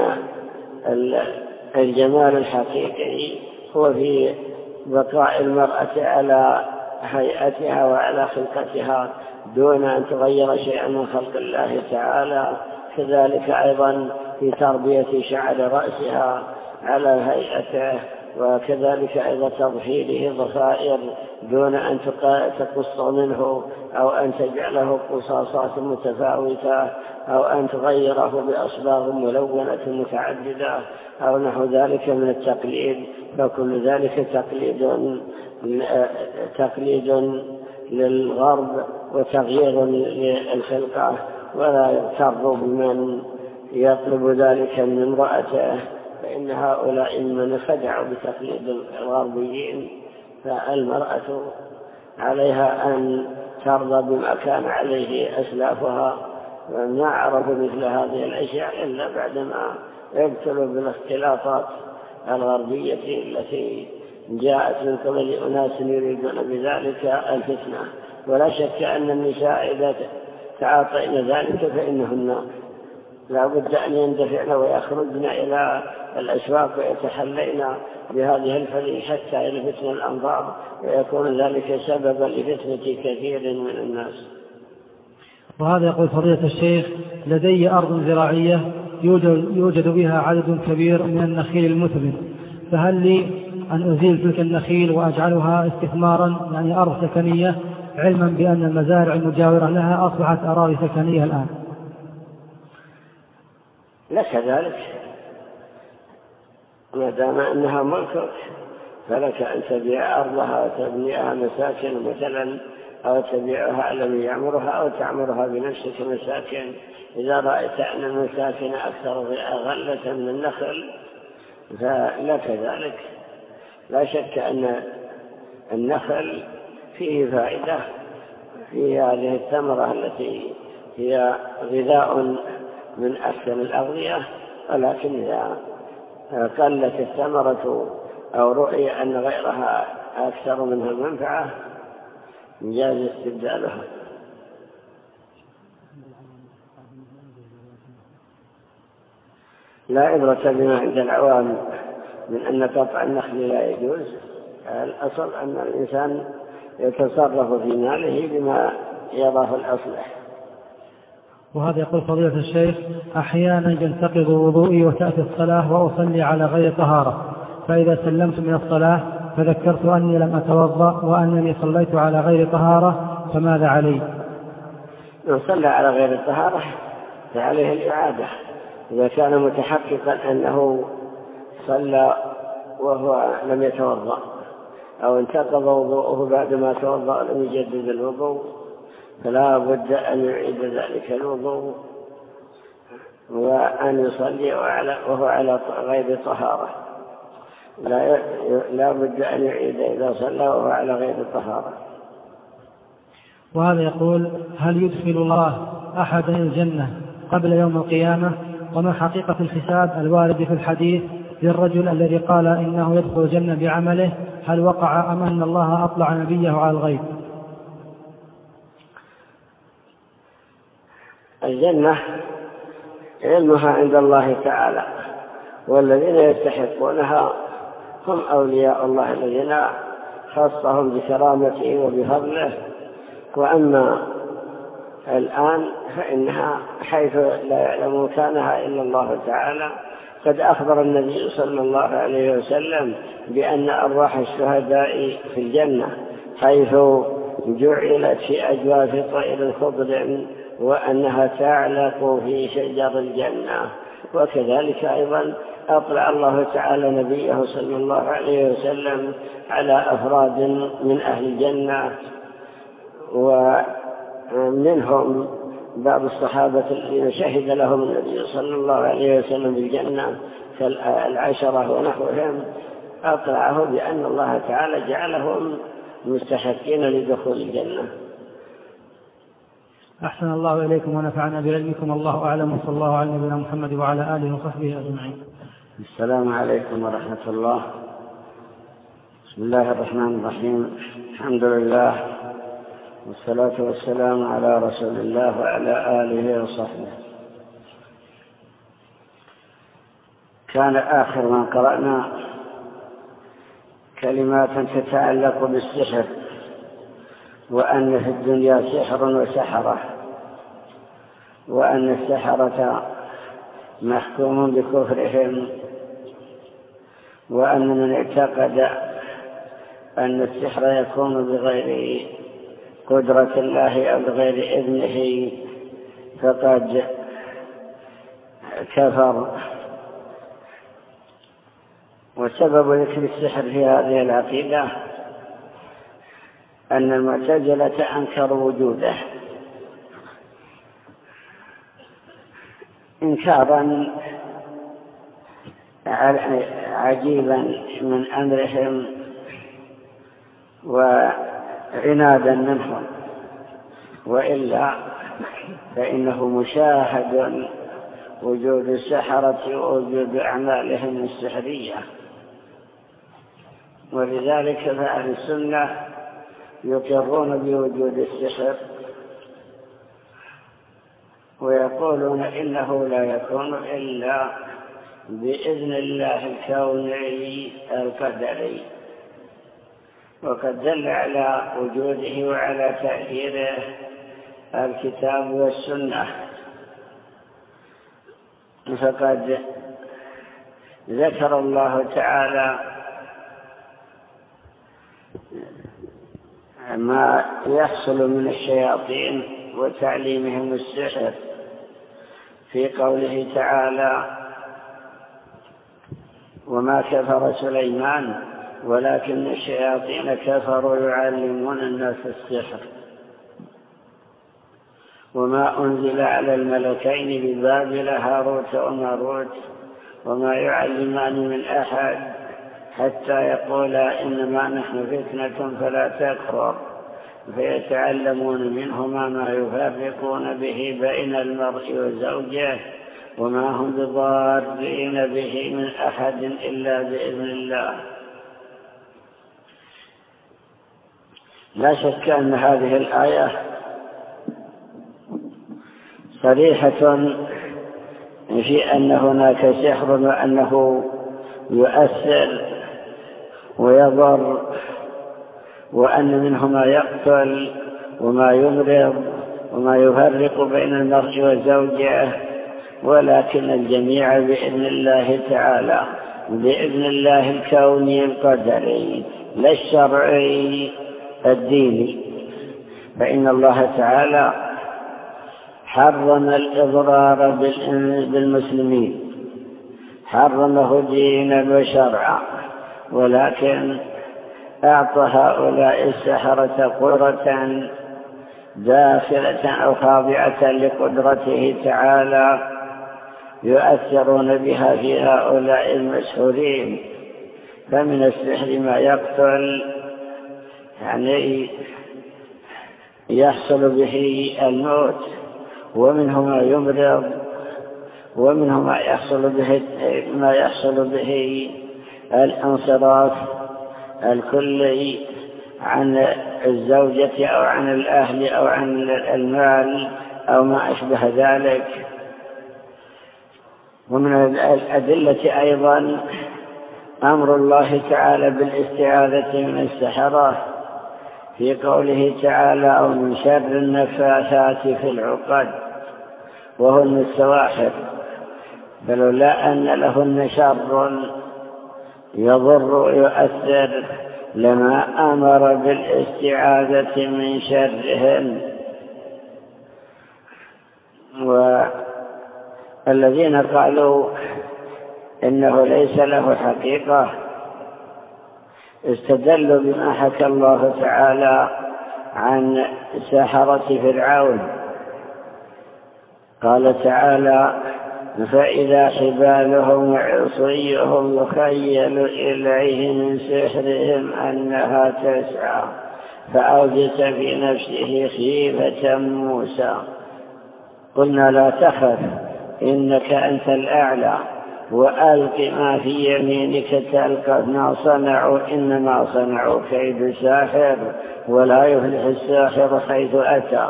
الجمال الحقيقي هو في بقاء المرأة على هيئتها وعلى خلقتها دون أن تغير شيئا من خلق الله تعالى. كذلك أيضا في تربية شعر رأسها على هيئته، وكذلك أيضا تضحيله ضفائر دون أن تقص منه أو أن تجعله قصاصات متفاوتة أو أن تغيره بأصباغ ملونة متعددة أو نحو ذلك من التقليد. فكل ذلك تقليد تقليد للغرب وتغيير للخلقة، ولا يغتر بمن يطلب ذلك من امرأته، فإن هؤلاء من خدعوا بتقليد الغربيين. فالمرأة عليها أن ترضى بما كان عليه أسلافها، وما عرفوا مثل هذه الأشياء إلا بعدما يبتلوا بالاختلاطات الغربية التي جاءت من قبل أناس يريدون بذلك الفتنة. ولا شك أن النساء إذا تعاطين ذلك فإنهن لا بد أن يندفعن ويخرجن إلى الأسواق ويتحلين بهذه الفريق حتى يلفتن الأنظار ويكون ذلك سببا لفتنة كثير من الناس. وهذا يقول فضيلة الشيخ: لدي أرض زراعية يوجد, يوجد بها عدد كبير من النخيل المثمر، فهل لي أن أزيل تلك النخيل وأجعلها استثمارا يعني أرض سكنية، علما بأن المزارع المجاورة لها أصبحت أراضي سكنية الآن؟ لك ذلك ما دام أنها ملكك فلك أن تبيع أرضها وتبنيها مساكن مثلا، أو تبيعها على من يعمرها، أو تعمرها بنفسك مساكن. إذا رأيت أن المساكن أكثر غلة من النخل فلك ذلك. لا شك أن النخل فيه فائدة في هذه الثمرة التي هي غذاء من أحسن الأغذية، ولكن إذا قلت الثمرة أو رؤي أن غيرها أكثر منها المنفعة جاز استبدالها. لا عبرة بما عند العوام من أن قطع النخل لا يجوز. الأصل أن الإنسان يتصرف في ماله بما يراه الأصلح. وهذا يقول فضيلة الشيخ: أحيانا ينتقض وضوئي وتأتي الصلاة وأصلي على غير طهارة، فإذا سلمت من الصلاة فذكرت أني لم أتوضأ وأنني صليت على غير طهارة، فماذا علي؟ من صلى على غير الطهارة فعليه الإعادة إذا كان متحققا أنه صلى وهو لم يتوضأ، أو انتقض وضوءه بعدما توضأ لم يجدد الوضوء، فلا بد أن يعيد ذلك الوضوء وأن يصلي وهو على غير طهارة. لا, لا بد أن يعيد إذا صلى وهو على غير طهارة. وهذا يقول: هل يدخل الله أحدا الجنة قبل يوم القيامة؟ وما حقيقة الحساب الوارد في الحديث للرجل الذي قال إنه يدخل الجنة بعمله؟ هل وقع أم أن الله أطلع نبيه على الغيب؟ الجنة علمها عند الله تعالى، والذين يستحقونها هم أولياء الله الذين خصهم بكرامته وبفضله. وأما الآن فإنها حيث لا يعلم مكانها إلا الله تعالى. قد أخبر النبي صلى الله عليه وسلم بأن أرواح الشهداء في الجنة حيث جعلت في أجواف طير خضر وأنها تعلق في شجر الجنة. وكذلك أيضا أطلع الله تعالى نبيه صلى الله عليه وسلم على أفراد من أهل الجنة، ومنهم بعض الصحابة الذين شهد لهم النبي صلى الله عليه وسلم بالجنة كالعشرة ونحوهم، أطلعه بأن الله تعالى جعلهم مستحقين لدخول الجنة. أحسن الله إليكم ونفعنا بعلمكم. الله أعلم، وصلى الله على نبينا محمد وعلى آله وصحبه أجمعين. السلام عليكم ورحمة الله. بسم الله الرحمن الرحيم. الحمد لله والصلاة والسلام على رسول الله وعلى آله وصحبه. كان آخر ما قرأنا كلمات تتعلق بالسحر، وأن في الدنيا سحر وسحرة، وأن السحرة محكوم بكفرهم، وأن من اعتقد أن السحر يكون بغير قدرة الله أو بغير إذنه فقد كفر. وسبب ذكر السحر في هذه العقيدة أن المعتزلة أنكروا وجوده إنكارا عجيبا من أمرهم وعنادا منهم، وإلا فإنه مشاهد وجود السحرة ووجود أعمالهم السحرية. ولذلك فأهل السنة يقرون بوجود السحر ويقولون إنه لا يكون إلا بإذن الله الكوني القدري، وقد دل على وجوده وعلى تأثيره الكتاب والسنة. فقد ذكر الله تعالى ما يحصل من الشياطين وتعليمهم السحر في قوله تعالى: وما كفر سليمان ولكن الشياطين كفروا يعلمون الناس السحر وما أنزل على الملكين ببابل هاروت وماروت وما يعلمان من أحد حتى يقولا إنما نحن فتنة فلا تكفر، فيتعلمون منهما ما يفرقون به بين المرء وزوجه وما هم بضارين به من أحد إلا بإذن الله. لا شك أن هذه الآية صريحة في أن هناك سحر وأنه يؤثر ويضر، وأن منه ما يقتل وما يمرض وما يفرق بين المرء وزوجه، ولكن الجميع بإذن الله تعالى، بإذن الله الكوني القدري لا الشرعي الديني. فإن الله تعالى حرم الإضرار بالمسلمين، حرمه دينا وشرعا، ولكن أعطى هؤلاء السحرة قدرة داخلة أو خاضعة لقدرته تعالى يؤثرون بها في هؤلاء المسحورين. فمن السحر ما يقتل، يعني يحصل به الموت، ومنه ما يمرض، ومنه ما يحصل به ما يحصل به الانصراف الكلي عن الزوجة أو عن الأهل أو عن المال أو ما أشبه ذلك. ومن الأدلة أيضا أمر الله تعالى بالاستعاذة من السحرة في قوله تعالى: أو من شر النفاثات في العقد وهن السواحر، فلولا أن لهن شر يضر ويؤثر لما أمر بالاستعاذة من شرهن. والذين قالوا إنه ليس له حقيقة استدلوا بما حكى الله تعالى عن سحرة فرعون. قال تعالى: فإذا حبالهم وعصيهم يخيل إليه من سحرهم أنها تسعى فأوجس في نفسه خيفة موسى. قلنا: لا تخف إنك أنت الأعلى وألق ما في يمينك تلقف ما صنعوا إنما صنعوا كيد ساحر ولا يفلح الساحر حيث أتى.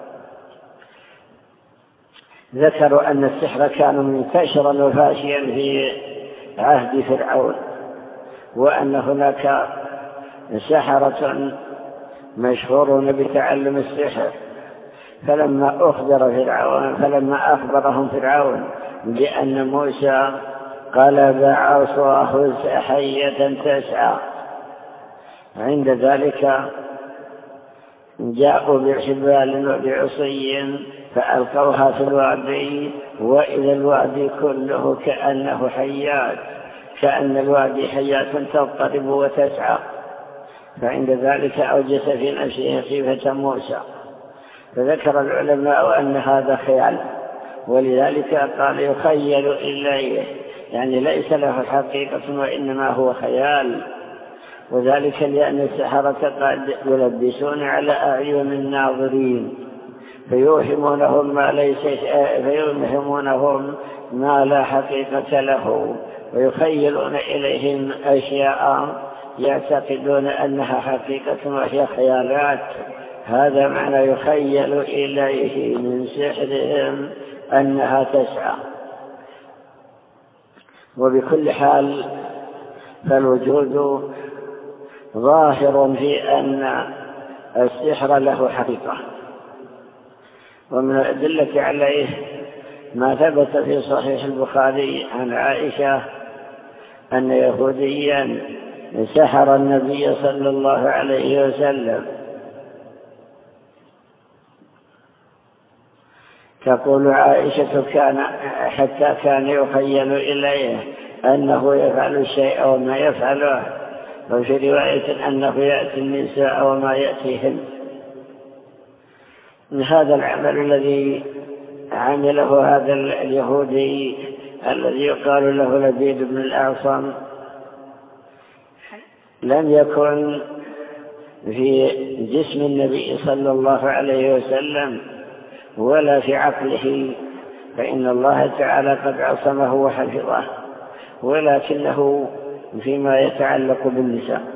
ذكروا أن السحر كان منتشرا وفاشيا في عهد فرعون، وأن هناك سحرة مشهورون بتعلم السحر. فلما أخبر فرعون فلما أخبرهم فرعون بأن موسى قلب عصاه حية تسعى، عند ذلك جاءوا بحبال وبعصي فألقوها في الوادي، وإذا الوادي كله كأنه حيات، كأن الوادي حيات تضطرب وتسعى. فعند ذلك أوجس في نفسه خيفة موسى. فذكر العلماء أن هذا خيال، ولذلك قال يخيل إليه، يعني ليس له حقيقة وإنما هو خيال. وذلك لأن السحرة قد يلبسون على أعين الناظرين فيوهمونهم ما ليس فيوهمونهم ما لا حقيقة له، ويخيلون إليهم أشياء يعتقدون أنها حقيقة وهي خيالات. هذا معنى يخيل إليه من سحرهم أنها تسعى. وبكل حال فالوجود ظاهر في أن السحر له حقيقة. ومن الأدلة عليه ما ثبت في صحيح البخاري عن عائشة أن يهوديا سحر النبي صلى الله عليه وسلم. تقول عائشة كان حتى كان يخيل إليه أنه يفعل الشيء وما يفعله، وفي رواية أنه يأتي النساء وما يأتيهن. من هذا العمل الذي عمله هذا اليهودي الذي يقال له لبيد بن الأعصم لم يكن في جسم النبي صلى الله عليه وسلم ولا في عقله، فإن الله تعالى قد عصمه وحفظه، ولكنه فيما يتعلق بالنساء.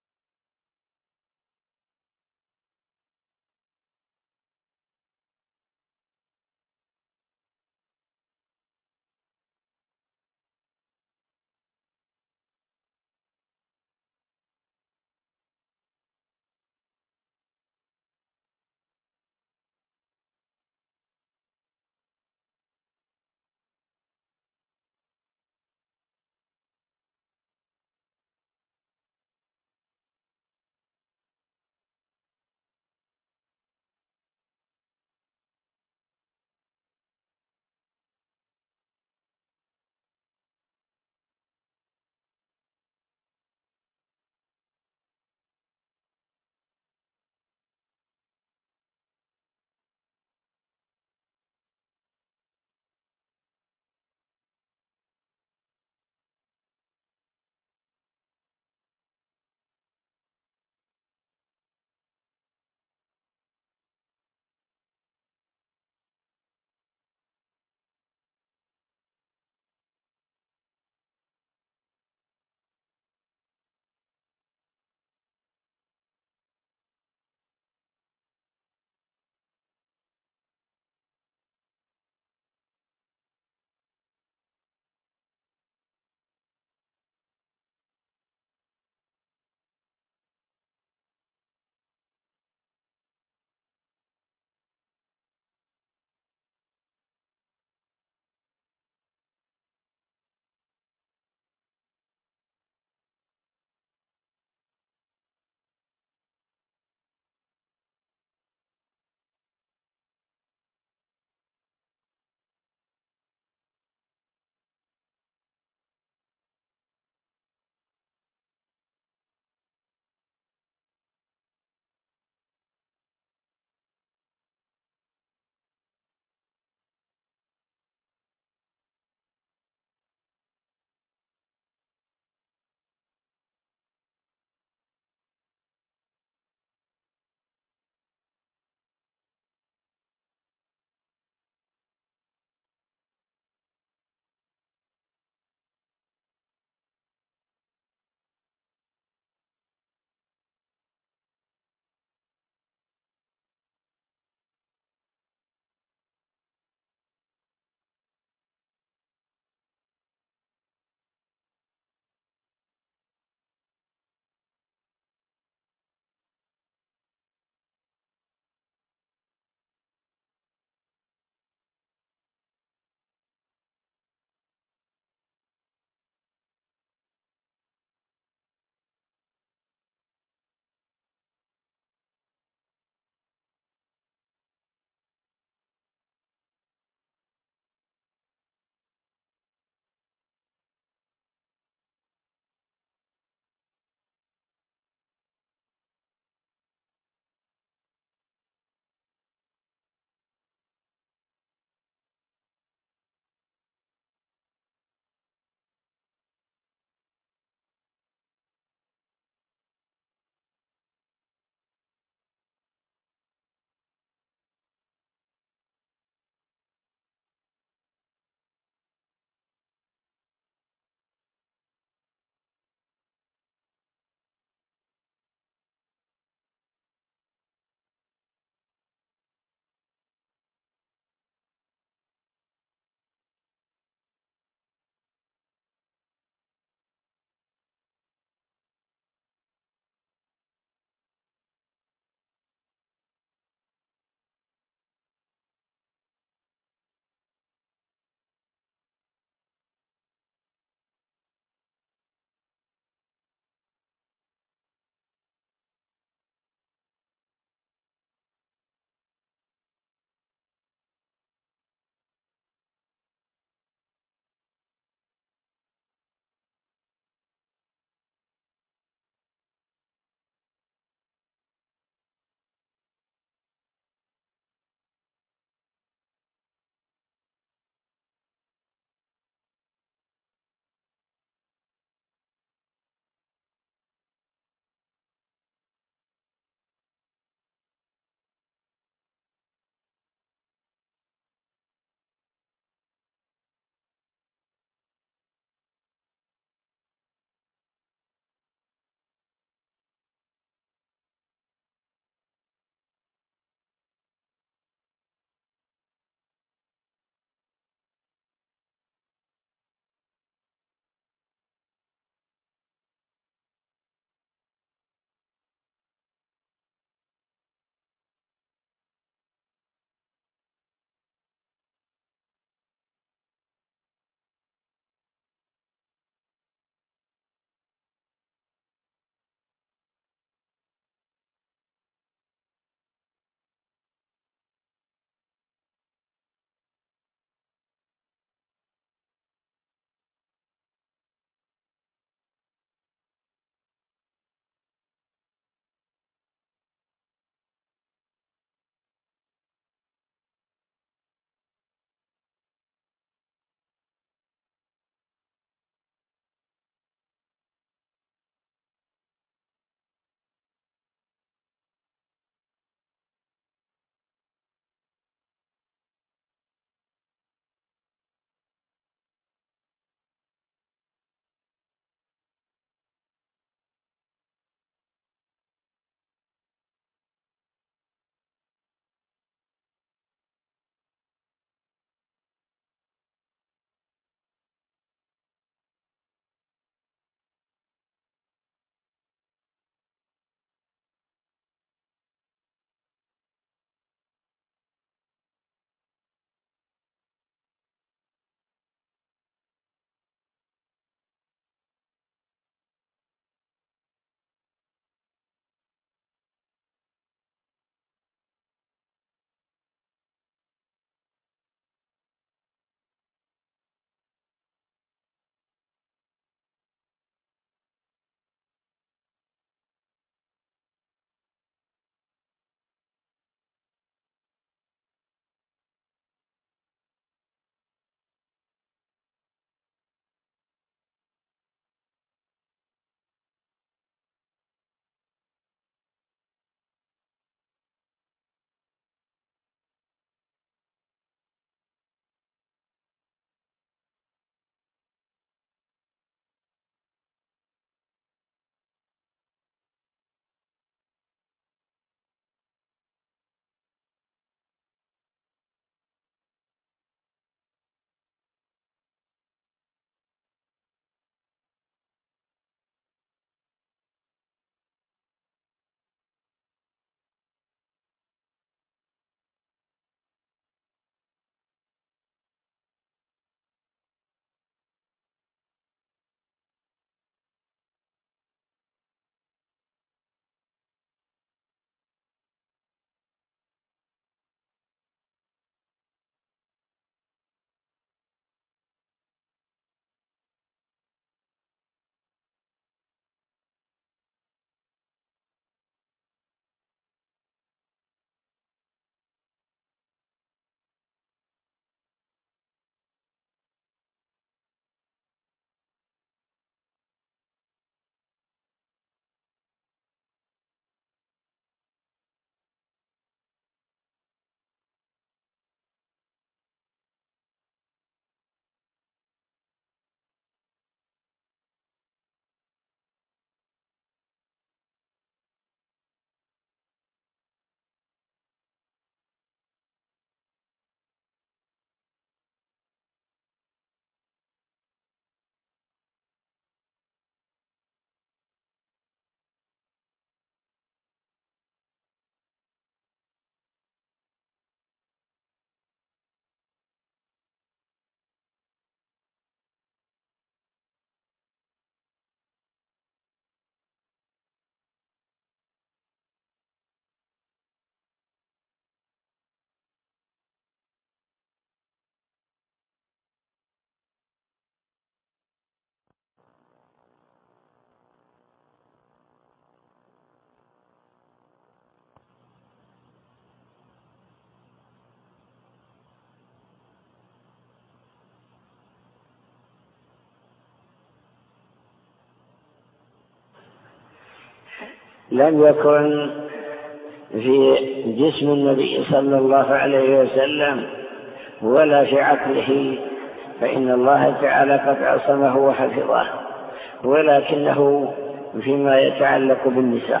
لم يكن في جسم النبي صلى الله عليه وسلم ولا في عقله، فإن الله تعالى قد عصمه وحفظه، ولكنه فيما يتعلق بالنساء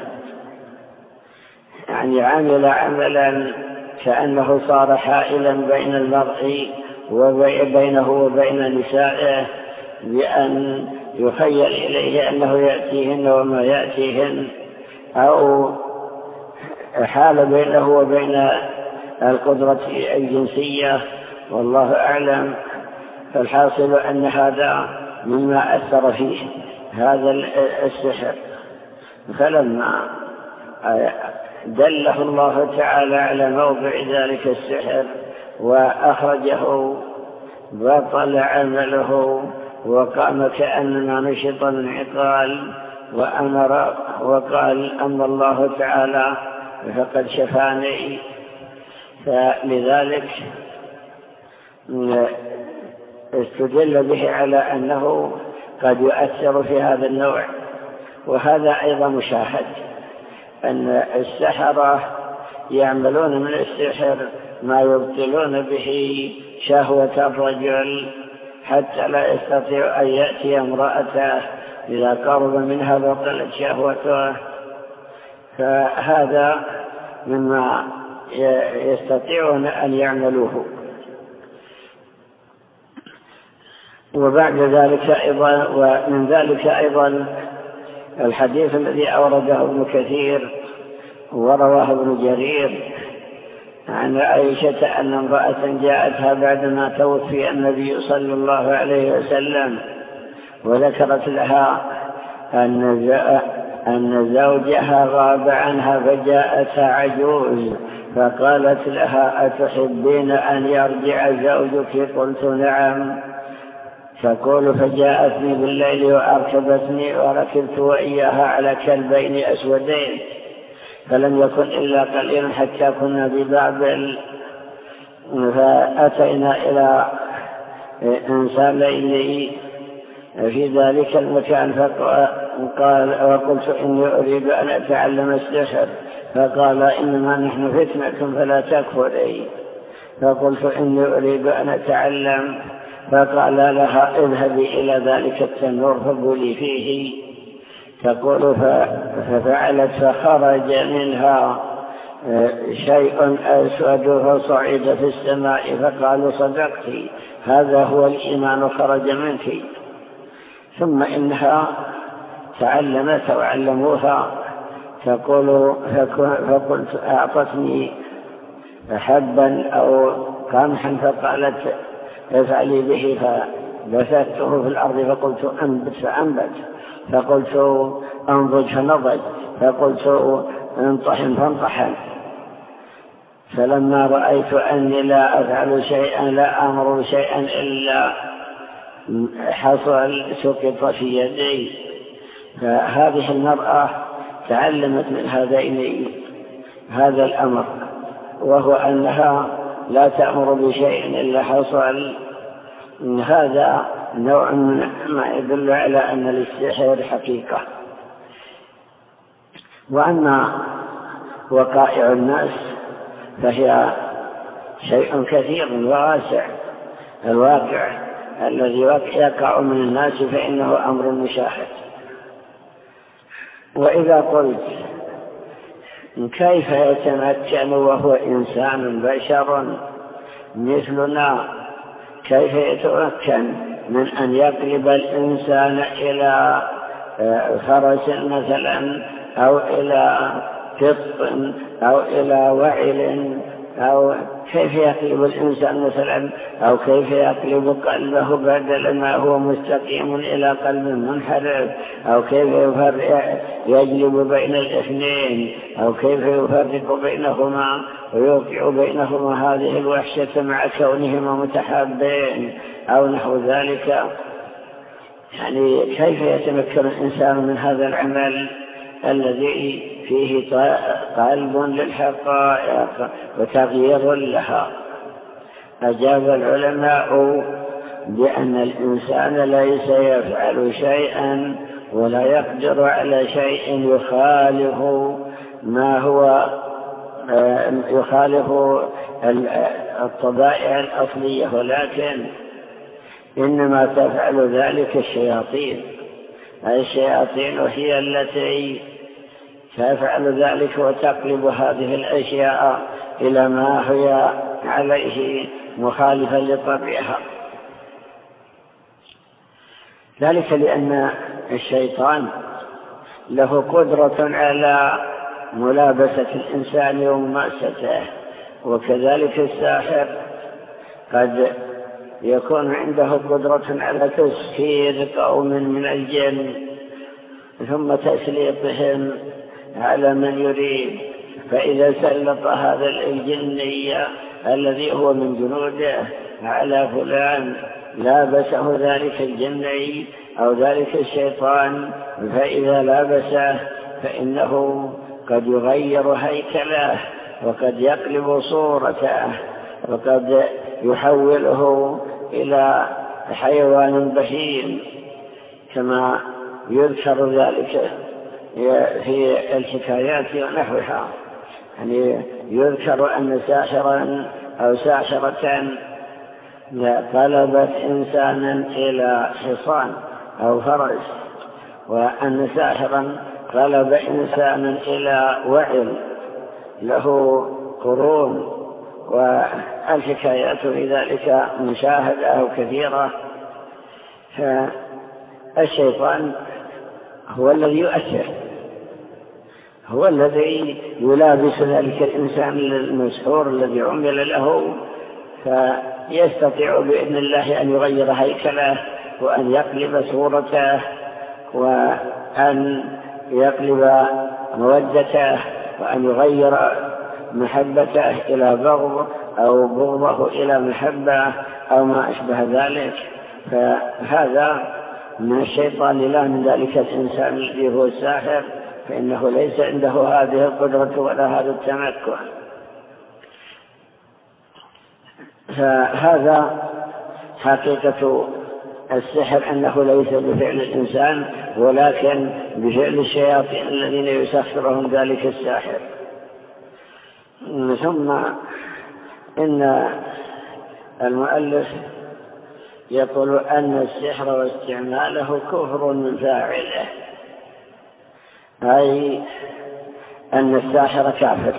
يعني عمل عملا كأنه صار حائلا بين المرء وبينه وبين نسائه، بأن يخيل إليه أنه يأتيهن وما يأتيهن، أو حال بينه وبين القدرة الجنسية، والله أعلم. فالحاصل أن هذا مما أثر فيه هذا السحر. فلما دله الله تعالى على موضع ذلك السحر وأخرجه بطل عمله وقام كأنما نشط من عقال، وأمر وقال أما الله تعالى فقد شفاني. فلذلك استدل به على أنه قد يؤثر في هذا النوع. وهذا أيضا مشاهد أن السحرة يعملون من السحر ما يبطلون به شهوة الرجل حتى لا يستطيع أن يأتي امرأته، إذا قرب منها بطلت شهوته. فهذا مما يستطيعون أن يعملوه. وبعد ذلك أيضا ومن ذلك أيضا الحديث الذي أورده ابن كثير ورواه ابن جرير عن عائشة أن امرأة جاءتها بعدما توفي النبي صلى الله عليه وسلم، وذكرت لها أن زوجها غاب عنها فجاءتها عجوز، فقالت لها أتحبين أن يرجع زوجك؟ قلت نعم. تقول فجاءتني بالليل وأركبتني وركبت وإياها على كلبين أسودين، فلم يكن إلا قليلا حتى كنا ببابل، فأتينا إلى إنسانين في ذلك المكان، فقال وقلت إني أريد أن أتعلم السحر، فقال إنما نحن فتنة فلا تكفري. فقلت إني أريد أن أتعلم، فقال لها اذهبي إلى ذلك التنور فقولي فيه. تقول ففعلت فخرج منها شيء أسود فصعد في السماء، فقالوا صدقتي هذا هو الإيمان خرج منك. ثم إنها تعلمت وعلموها. تقول فقلت أعطتني حبا أو قمحا فقالت افعلي به، فبثته في الأرض فقلت أنبت فأنبت، فقلت أنضج فنضج، فقلت انطحن فانطحن. فلما رأيت أني لا أفعل شيئا لا أمر شيئا إلا حصل سقط في يدي. فهذه المرأة تعلمت من هذين هذا الأمر، وهو أنها لا تأمر بشيء إلا حصل. هذا نوع من ما يدل على أن للسحر حقيقة. وأما وقائع الناس فهي شيء كثير وواسع. الواقع الذي يقع من الناس فإنه أمر مشاهد. وإذا قلت كيف يتمكن وهو إنسان بشر مثلنا، كيف يتمكن من أن يقلب الإنسان إلى فرس مثلا أو إلى قط أو إلى وعل، أو كيف يقلب الإنسان مثلا، أو كيف يقلب قلبه بدل ما هو مستقيم إلى قلب منحرف، أو كيف يفرق يجلب بين الاثنين، أو كيف يفرق بينهما ويوقع بينهما هذه الوحشة مع كونهما متحابين أو نحو ذلك. يعني كيف يتمكن الإنسان من هذا العمل الذي فيه قلب للحقائق وتغيير لها؟ أجاب العلماء بأن الإنسان ليس يفعل شيئا ولا يقدر على شيء يخالف ما هو يخالف الطبائع الأصلية، ولكن إنما تفعل ذلك الشياطين. الشياطين هي التي تفعل ذلك وتقلب هذه الأشياء إلى ما هي عليه مخالفا لطبيعها. ذلك لأن الشيطان له قدرة على ملابسة الإنسان ومماسته، وكذلك الساحر قد يكون عنده قدرة على تسخير قوم من الجن ثم تسليطهم على من يريد، فإذا سلط هذا الجني الذي هو من جنوده على فلان لابسه ذلك الجني أو ذلك الشيطان، فإذا لابسه فإنه قد يغير هيكله وقد يقلب صورته وقد يحوله إلى حيوان بهيم، كما يذكر ذلك في الحكايات ونحوها. يعني يذكر أن ساحرا أو ساحرة قلبت إنسانا إلى حصان أو فرس، وأن ساحرا قلب إنسانا إلى وعل له قرون، والحكايات في ذلك مشاهدة كثيرة. فالشيطان هو الذي يؤثر، هو الذي يلابس ذلك الإنسان المسحور الذي عمل له، فيستطيع بإذن الله أن يغير هيكله وأن يقلب صورته وأن يقلب مودته وأن يغير محبته إلى بغض أو بغضه إلى محبة أو ما أشبه ذلك. فهذا من الشيطان لا من ذلك الإنسان الذي هو الساحر، فإنه ليس عنده هذه القدرة ولا هذا التمكن. فهذا حقيقة السحر، أنه ليس بفعل الإنسان ولكن بفعل الشياطين الذين يسخرهم ذلك الساحر. ثم إن المؤلف يقول أن السحر واستعماله كفر من فاعله، أي أن الساحر كافر.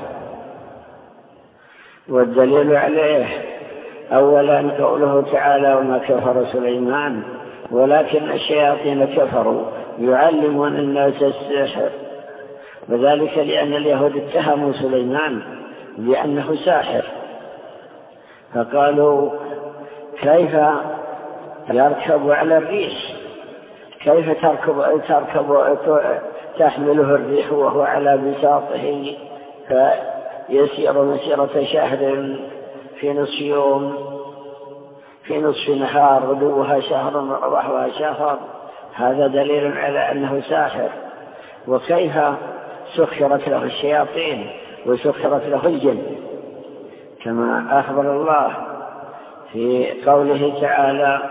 والدليل عليه أولا قوله تعالى: وما كفر سليمان ولكن الشياطين كفروا يعلمون الناس السحر، وذلك لأن اليهود اتهموا سليمان بأنه ساحر، فقالوا: كيف يركب على الريح؟ كيف تركب, تركب تحمله الريح وهو على بساطه فيسير مسيرة شهر في نصف يوم، في نصف نهار، غدوها شهر ورواحها شهر؟ هذا دليل على أنه ساحر. وكيف سخرت له الشياطين وسخرت له الجن، كما أخبر الله في قوله تعالى: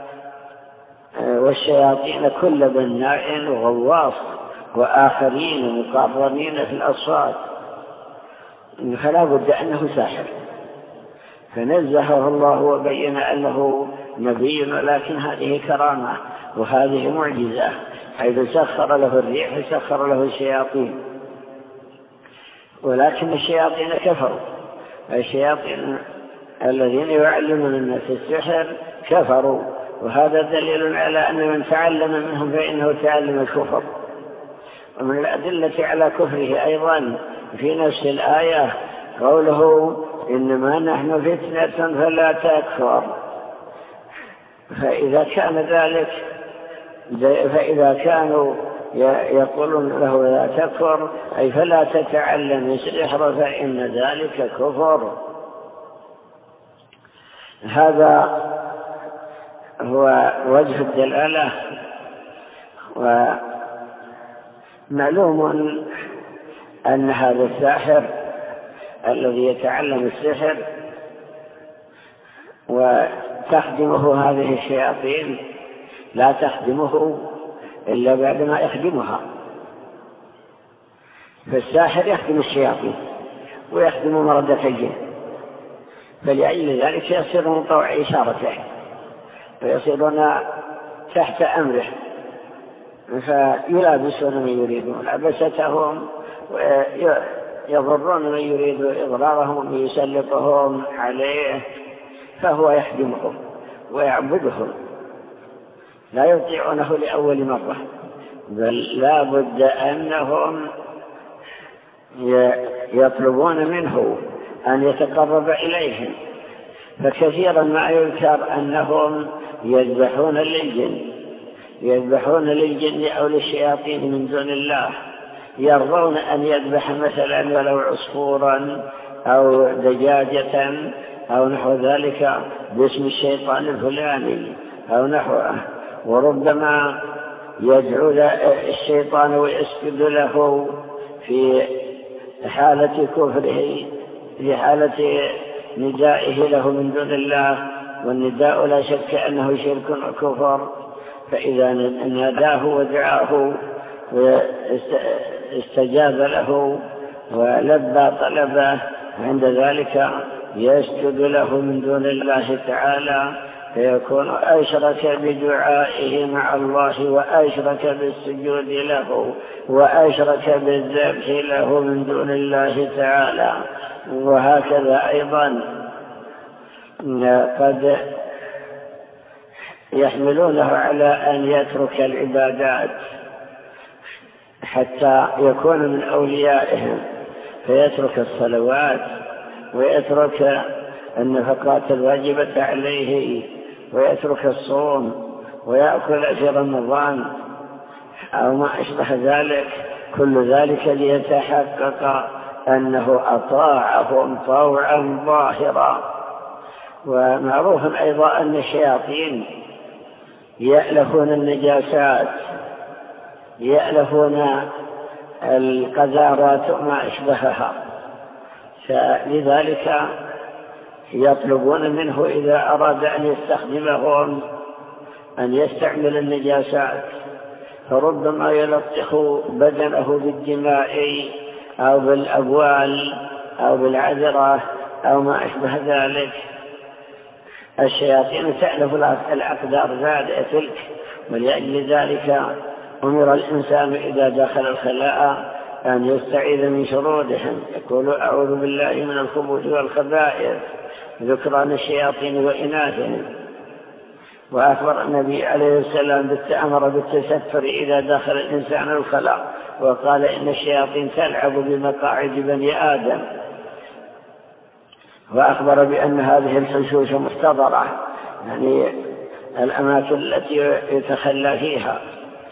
والشياطين كل بناء وغواص وآخرين مقرنين في الأصفاد. فلا بد أنه ساحر، فنزهه الله وبين أنه نبي، ولكن هذه كرامة وهذه معجزة، حيث سخر له الريح وسخر له الشياطين. ولكن الشياطين كفروا، الشياطين الذين يعلمون الناس السحر كفروا، وهذا دليل على أن من تعلم منهم فإنه تعلم الكفر. ومن الأدلة على كفره أيضا في نفس الآية قوله: إنما نحن فتنة فلا تكفر. فإذا كان ذلك فإذا كانوا يقولون له لا تكفر أي فلا تتعلم السحر فإن ذلك كفر. هذا هو وجه الدلالة. ومعلوم أن هذا الساحر الذي يتعلم السحر وتخدمه هذه الشياطين لا تخدمه إلا بعدما يخدمها. فالساحر يخدم الشياطين ويخدم مردة الجن، فلأجل ذلك يصيرون طوع إشارته ويصيرون تحت أمره، فيلابسون من يريدون لبستهم ويضرون من يريد إضرارهم ويسلطهم عليه، فهو يخدمهم ويعبدهم، لا يطيعونه لأول مرة، بل لا بد أنهم يطلبون منه أن يتقرب إليهم. فكثيرا ما يذكر أنهم يذبحون للجن يذبحون للجن أو للشياطين من دون الله، يرضون أن يذبح مثلا ولو عصفورا أو دجاجة أو نحو ذلك باسم الشيطان الفلاني أو نحوه، وربما يدعو الشيطان ويسجد له في حالة كفره، في حالة ندائه له من دون الله، والنداء لا شك أنه شرك وكفر. فإذا ناداه ودعاه واستجاب له ولبى طلبه، عند ذلك يسجد له من دون الله تعالى، فيكون أشرك بدعائه مع الله وأشرك بالسجود له وأشرك بالذبح له من دون الله تعالى. وهكذا أيضا قد يحملونه على أن يترك العبادات حتى يكون من أوليائهم، فيترك الصلوات ويترك النفقات الواجبة عليه ويترك الصوم ويأكل في رمضان أو ما أشبه ذلك، كل ذلك ليتحقق أنه أطاعهم طوعا ظاهرا. ومعروف أيضا أن الشياطين يألفون النجاسات، يألفون القذارات وما أشبهها، فلذلك يطلبون منه إذا أراد أن يستخدمهم أن يستعمل النجاسات، فربما يلطخ بدنه بالدماء أو بالأبوال أو بالعذرة أو ما أشبه ذلك. الشياطين تألف الأقدار ذات تلك، ولأجل ذلك أمر الإنسان إذا دخل الخلاء أن يستعيذ من شرورهم، يقول أعوذ بالله من الخبث والخبائث، ذكران الشياطين وإناثهم. وأخبر النبي عليه السلام بالتأمر بالتستر إذا دخل الإنسان الخلاء، وقال إن الشياطين تلعب بمقاعد بني آدم. وأخبر بأن هذه الحشوش مستضرة، يعني الأماكن التي يتخلى فيها،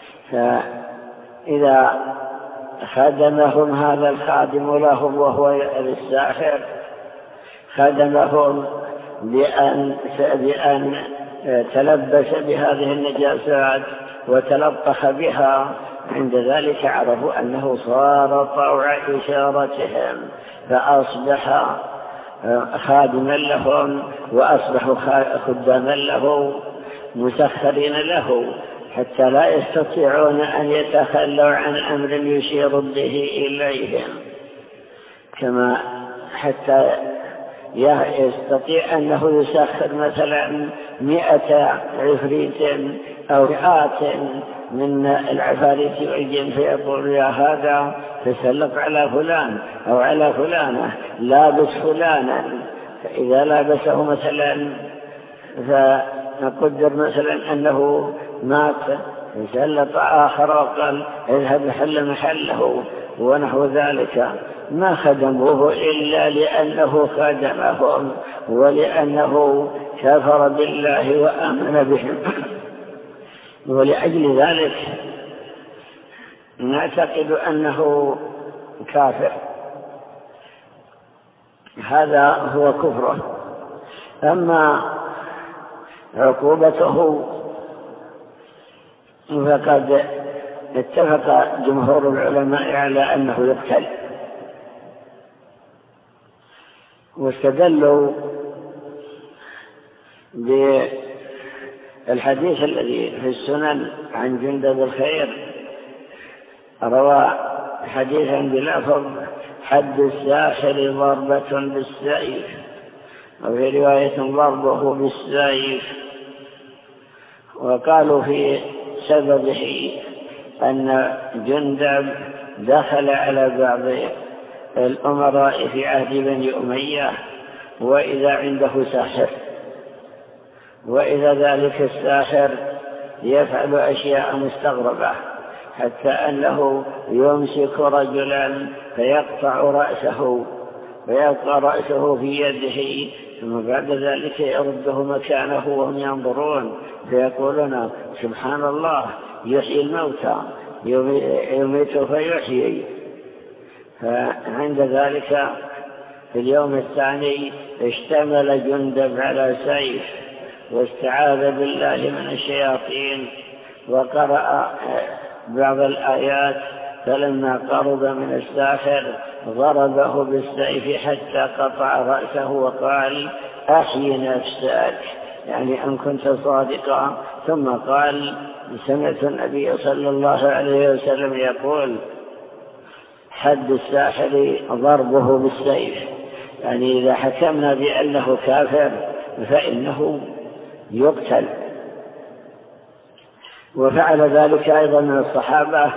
فإذا خدمهم هذا الخادم لهم وهو الساحر، خدمهم بأن, بأن تلبس بهذه النجاسات وتلطخ بها، عند ذلك عرفوا أنه صار طوع إشارتهم، فأصبح خادما لهم وأصبحوا خداما له مسخرين له، حتى لا يستطيعون أن يتخلوا عن أمر يشير به إليهم، كما حتى يستطيع أنه يسخر مثلا مئة عفريت أو مئات من العفاريت والجن، فيقول يا هذا تسلط على فلان أو على فلانة، لابس فلانا، فإذا لابسه مثلا فنقدر مثلا أنه مات، فسلط آخر وقال اذهب حل محله ونحو ذلك. ما خدموه إلا لأنه خدمهم ولأنه كفر بالله وآمن بهم. ولأجل ذلك نعتقد أنه كافر، هذا هو كفره. أما عقوبته فقد اتفق جمهور العلماء على أنه يقتل، واستدلوا الحديث الذي في السنن عن جندب الخير روى حديثا بلفظ حد الساحر ضربة بالسيف، وفي رواية ضربه بالسيف. وقالوا في سببه أن جندب دخل على بعض الأمراء في عهد بني أمية وإذا عنده ساحر، وإذا ذلك الساحر يفعل أشياء مستغربة، حتى أنه يمسك رجلا فيقطع رأسه ويقطع رأسه في يده، ثم بعد ذلك يرده مكانه وهم ينظرون فيقولون سبحان الله يحيي الموتى يميت فيحيي. فعند ذلك في اليوم الثاني اشتمل جندب على سيف واستعاذ بالله من الشياطين وقرأ بعض الآيات، فلما قرب من الساحر ضربه بالسيف حتى قطع رأسه وقال أحيي نفسك، يعني أن كنت صادقا. ثم قال سمعت النبي صلى الله عليه وسلم يقول حد الساحر ضربه بالسيف، يعني إذا حكمنا بأنه كافر فإنه يقتل. وفعل ذلك أيضا من الصحابة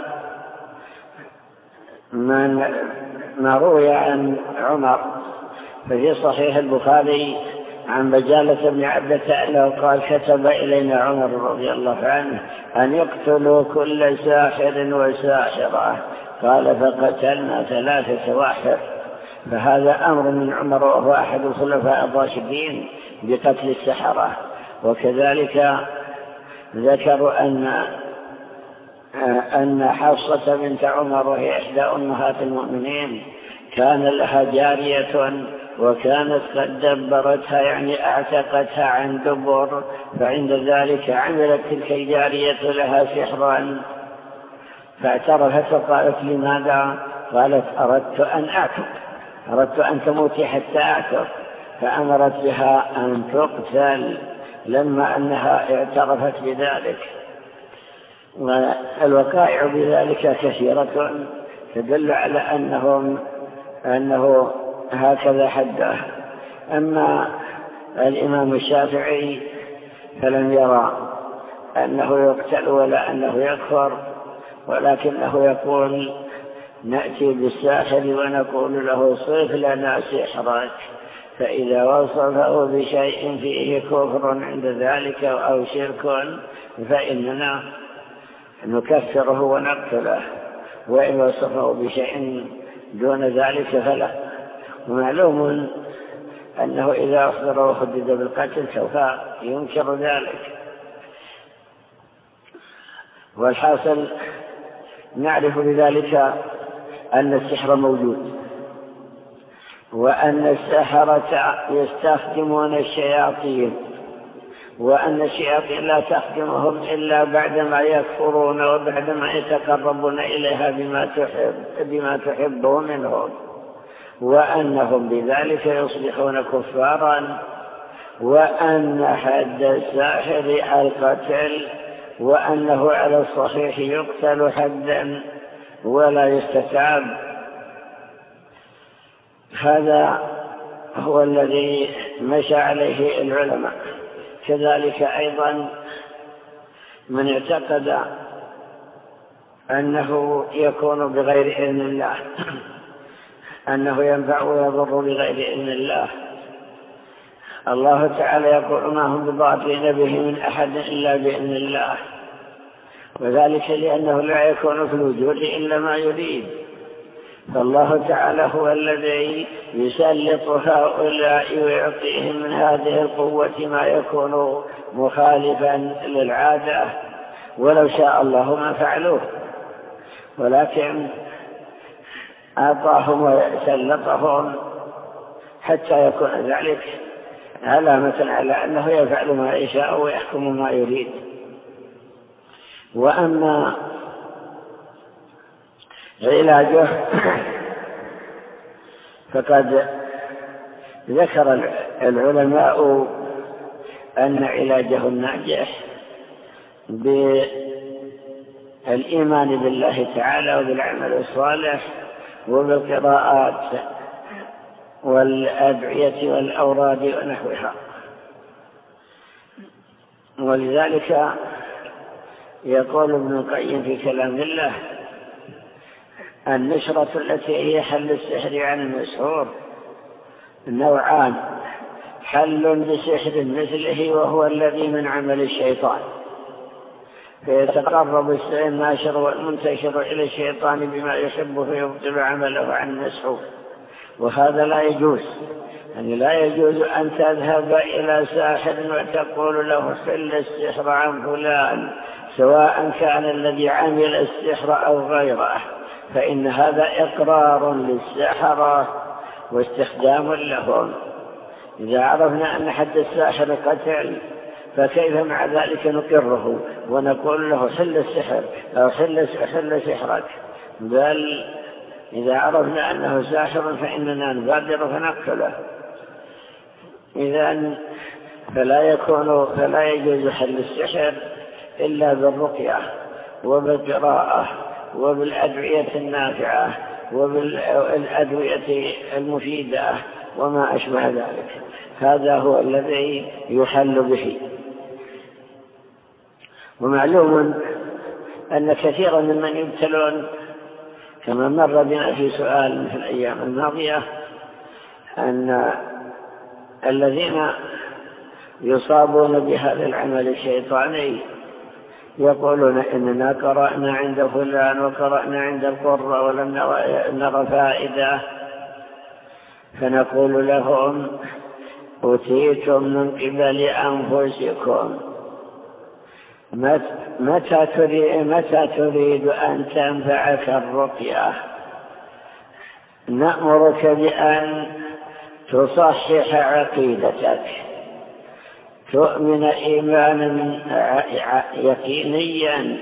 من ما روي عن عمر، ففي صحيح البخاري عن بجالة بن عبدة أنه قال كتب إلينا عمر رضي الله عنه أن يقتلوا كل ساحر وساحرة، قال فقتلنا ثلاثة واحد. فهذا أمر من عمر وهو أحد الخلفاء الراشدين بقتل السحرة. وكذلك ذكروا أن أن حفصة بنت عمر وهي إحدى أمهات المؤمنين كان لها جارية وكانت قد دبرتها، يعني أعتقتها عن دبر، فعند ذلك عملت تلك الجارية لها سحرا فاعترفت وقالت لماذا؟ قالت أردت أن أعتق، أردت أن تموتي حتى أعتق، فأمرت بها أن تقتل لما أنها اعترفت بذلك. والوقائع بذلك كثيرة تدل على أنهم أنه هكذا حده. أما الإمام الشافعي فلم يرى أنه يقتل ولا أنه يكفر، ولكنه يقول نأتي بالساحر ونقول له صف لنا سحرك، فإذا وصفه بشيء فيه كفر عند ذلك أو شرك فإننا نكفره ونقتله، وإن وصفه بشيء دون ذلك فلا. ومعلوم أنه إذا أخبر وخدد بالقتل سوف ينكر ذلك. والحاصل نعرف بذلك أن السحر موجود، وأن السحرة يستخدمون الشياطين، وأن الشياطين لا تخدمهم إلا بعدما يكفرون وبعدما يتقربون إليها بما تحب بما تحبه منهم، وأنهم بذلك يصبحون كفارا، وأن حد الساحر القتل، وأنه على الصحيح يقتل حدا ولا يستتاب. هذا هو الذي مشى عليه العلماء. كذلك أيضا من اعتقد أنه يكون بغير إذن الله، أنه ينفع ويضر بغير إذن الله. الله تعالى يقول ما هم بضارين به من أحد إلا بإذن الله، وذلك لأنه لا يكون في الوجود إلا ما يريد. فالله تعالى هو الذي يسلط هؤلاء ويعطيهم من هذه القوة ما يكون مخالفا للعادة، ولو شاء الله ما فعلوه، ولكن أعطاهم وسلطهم حتى يكون ذلك علامة على أنه يفعل ما يشاء ويحكم ما يريد. وأما علاجه فقد ذكر العلماء أن علاجه الناجح بالإيمان بالله تعالى وبالعمل الصالح وبالقراءات والأدعية والأوراد ونحوها. ولذلك يقول ابن القيم في كلام الله: النشرة التي هي حل السحر عن المسحور نوعان: حل بسحر مثله وهو الذي من عمل الشيطان، فيتقرب الناشر والمنتشر إلى الشيطان بما يحب فيبطل عمله عن المسحور، وهذا لا يجوز. يعني لا يجوز أن تذهب إلى ساحر وتقول له حل السحر عن فلان، سواء كان الذي عمل السحر أو غيره، فإن هذا إقرار للسحرة واستخدام لهم. إذا عرفنا أن حد الساحر قتل، فكيف مع ذلك نقره ونقول له حل السحر أو حل حل سحرك؟ بل إذا عرفنا أنه ساحر فإننا نبادر فنقتله. إذن فلا يكون فلا يجوز حل السحر إلا بالرقية وبالقراءة وبالأدعية النافعة وبالأدعية المفيدة وما أشبه ذلك. هذا هو الذي يحل به. ومعلوم أن كثيرا ممن يبتلون كما مر بنا في سؤال في الأيام الماضية أن الذين يصابون بهذا العمل الشيطاني يقولون إننا قرأنا عند فلان وقرأنا عند القرة ولم نرى فائدة، فنقول لهم: أوتيتم من قبل أنفسكم، متى تريد, متى تريد أن تنفعك الرقية؟ نأمرك بأن تصحح عقيدتك، تؤمن إيمانا يقينيا